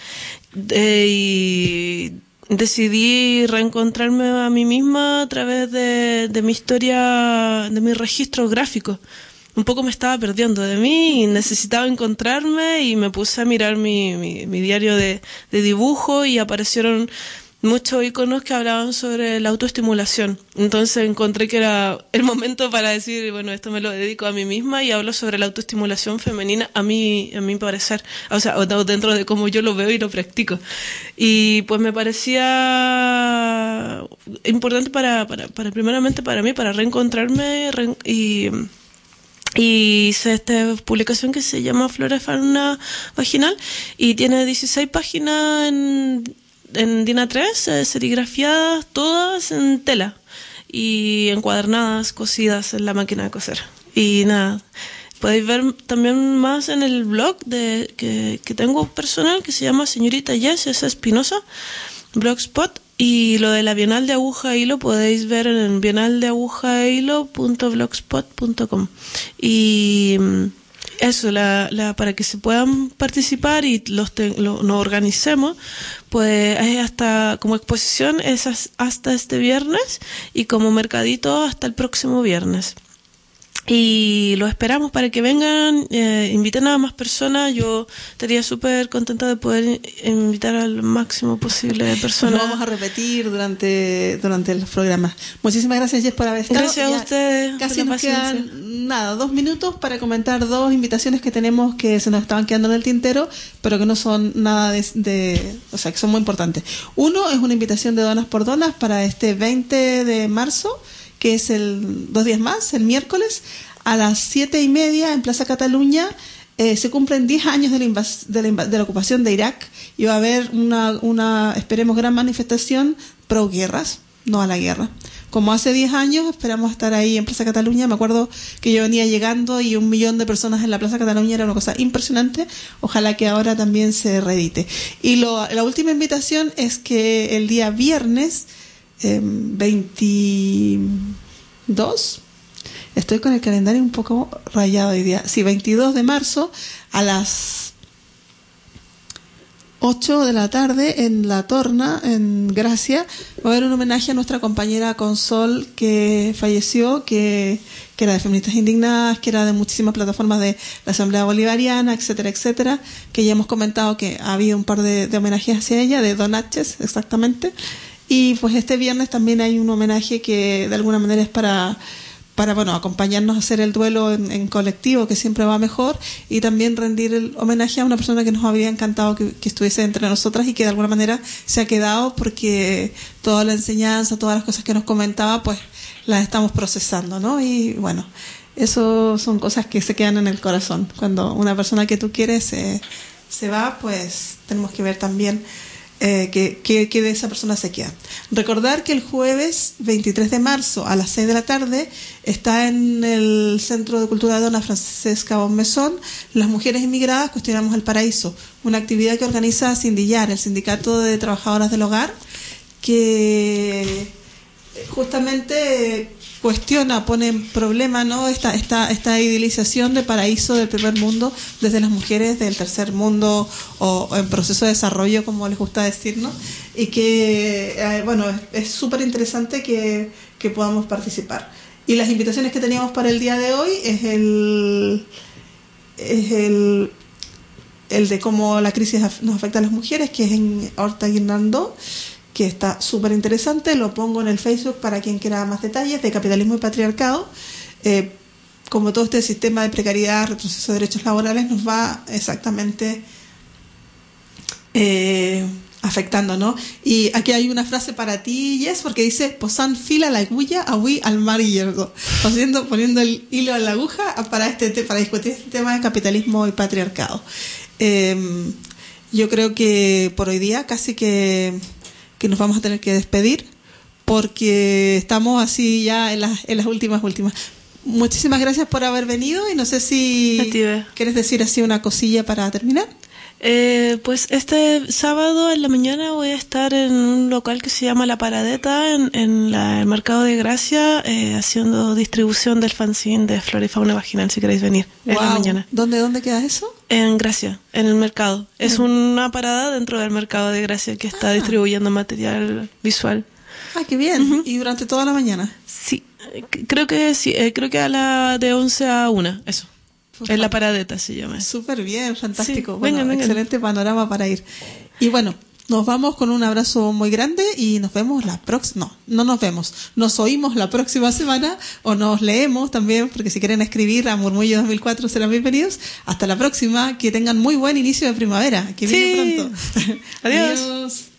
y decidí reencontrarme a mí misma a través de mi historia, de mi registro gráfico. Un poco me estaba perdiendo de mí y necesitaba encontrarme y me puse a mirar mi diario de dibujo y aparecieron muchos iconos que hablaban sobre la autoestimulación. Entonces encontré que era el momento para decir, bueno, esto me lo dedico a mí misma y hablo sobre la autoestimulación femenina a mi parecer, o sea, dentro de cómo yo lo veo y lo practico. Y pues me parecía importante para primeramente para mí, para reencontrarme y hice esta publicación que se llama Flora y Fauna Vaginal y tiene 16 páginas en DIN A3, serigrafiadas, todas en tela y encuadernadas, cosidas en la máquina de coser. Y nada, podéis ver también más en el blog que tengo personal, que se llama Señorita Yes Espinosa, Blogspot, Y lo de la Bienal de Aguja e Hilo podéis ver en bienaldeagujaehilo.blogspot.com. Y eso, para que se puedan participar y nos organicemos, pues es como exposición es hasta este viernes y como mercadito hasta el próximo viernes. Y lo esperamos para que vengan, inviten a más personas. Yo estaría súper contenta de poder invitar al máximo posible de personas. Lo vamos a repetir durante los programas. Muchísimas gracias, Jess, por haber estado. Gracias a ustedes. Casi nos quedan 2 minutos para comentar 2 invitaciones que tenemos que se nos estaban quedando en el tintero, pero que no son nada o sea, que son muy importantes. Uno es una invitación de Donas por Donas para este 20 de marzo, que es 2 días más, el miércoles, a las 7:30 en Plaza Cataluña. Se cumplen 10 años de la ocupación de Irak y va a haber una esperemos, gran manifestación pro guerras, no a la guerra. Como hace 10 años, esperamos estar ahí en Plaza Cataluña. Me acuerdo que yo venía llegando y 1 millón de personas en la Plaza Cataluña era una cosa impresionante. Ojalá que ahora también se reedite. Y la última invitación es que el día viernes 22, estoy con el calendario un poco rayado hoy día, sí, 22 de marzo a las 8 de la tarde en La Torna, en Gracia, va a haber un homenaje a nuestra compañera Consol que falleció, que era de Feministas Indignadas, que era de muchísimas plataformas de la Asamblea Bolivariana, etcétera, etcétera, que ya hemos comentado que ha habido un par de homenajes hacia ella, de donaches exactamente. Y pues este viernes también hay un homenaje que de alguna manera es para acompañarnos a hacer el duelo en colectivo, que siempre va mejor, y también rendir el homenaje a una persona que nos habría encantado que estuviese entre nosotras y que de alguna manera se ha quedado porque toda la enseñanza, todas las cosas que nos comentaba, pues las estamos procesando, ¿no? Y bueno, eso son cosas que se quedan en el corazón. Cuando una persona que tú quieres se va, pues tenemos que ver también que de esa persona se queda. Recordar que el jueves 23 de marzo a las 6 de la tarde está en el Centro de Cultura de Dona Francesca Bonmesón las mujeres inmigradas cuestionamos el paraíso, una actividad que organiza Sindillar, el Sindicato de Trabajadoras del Hogar, que justamente pone en problema, ¿no?, esta idealización de paraíso del primer mundo desde las mujeres del tercer mundo o en proceso de desarrollo, como les gusta decir, ¿no? Y que es súper interesante que podamos participar. Y las invitaciones que teníamos para el día de hoy es el de cómo la crisis nos afecta a las mujeres, que es en Horta Guirnandó, que está súper interesante. Lo pongo en el Facebook para quien quiera más detalles, de capitalismo y patriarcado. Como todo este sistema de precariedad, retroceso de derechos laborales nos va exactamente afectando, ¿no? Y aquí hay una frase para ti, Jess, porque dice: posan fila la agulla, avui al mar y yergo. Poniendo el hilo a la aguja para discutir este tema de capitalismo y patriarcado. Yo creo que por hoy día casi que nos vamos a tener que despedir porque estamos así ya en las últimas. Muchísimas gracias por haber venido y no sé si quieres decir así una cosilla para terminar. Pues este sábado en la mañana voy a estar en un local que se llama La Paradeta en el Mercado de Gracia, haciendo distribución del fanzine de Flora y Fauna Vaginal, si queréis venir. Wow. En la mañana. ¿Dónde queda eso? En Gracia, en el mercado. Es una parada dentro del Mercado de Gracia que está distribuyendo material visual. Ah, qué bien. Uh-huh. ¿Y durante toda la mañana? Sí, creo que de 11 a 1, eso. En La Paradeta se llama. Súper bien, fantástico. Sí, vengan. Excelente panorama para ir. Y bueno, nos vamos con un abrazo muy grande y nos vemos la próxima. No nos vemos. Nos oímos la próxima semana o nos leemos también, porque si quieren escribir a Murmullo 2004 serán bienvenidos. Hasta la próxima. Que tengan muy buen inicio de primavera. Que viene pronto. Adiós.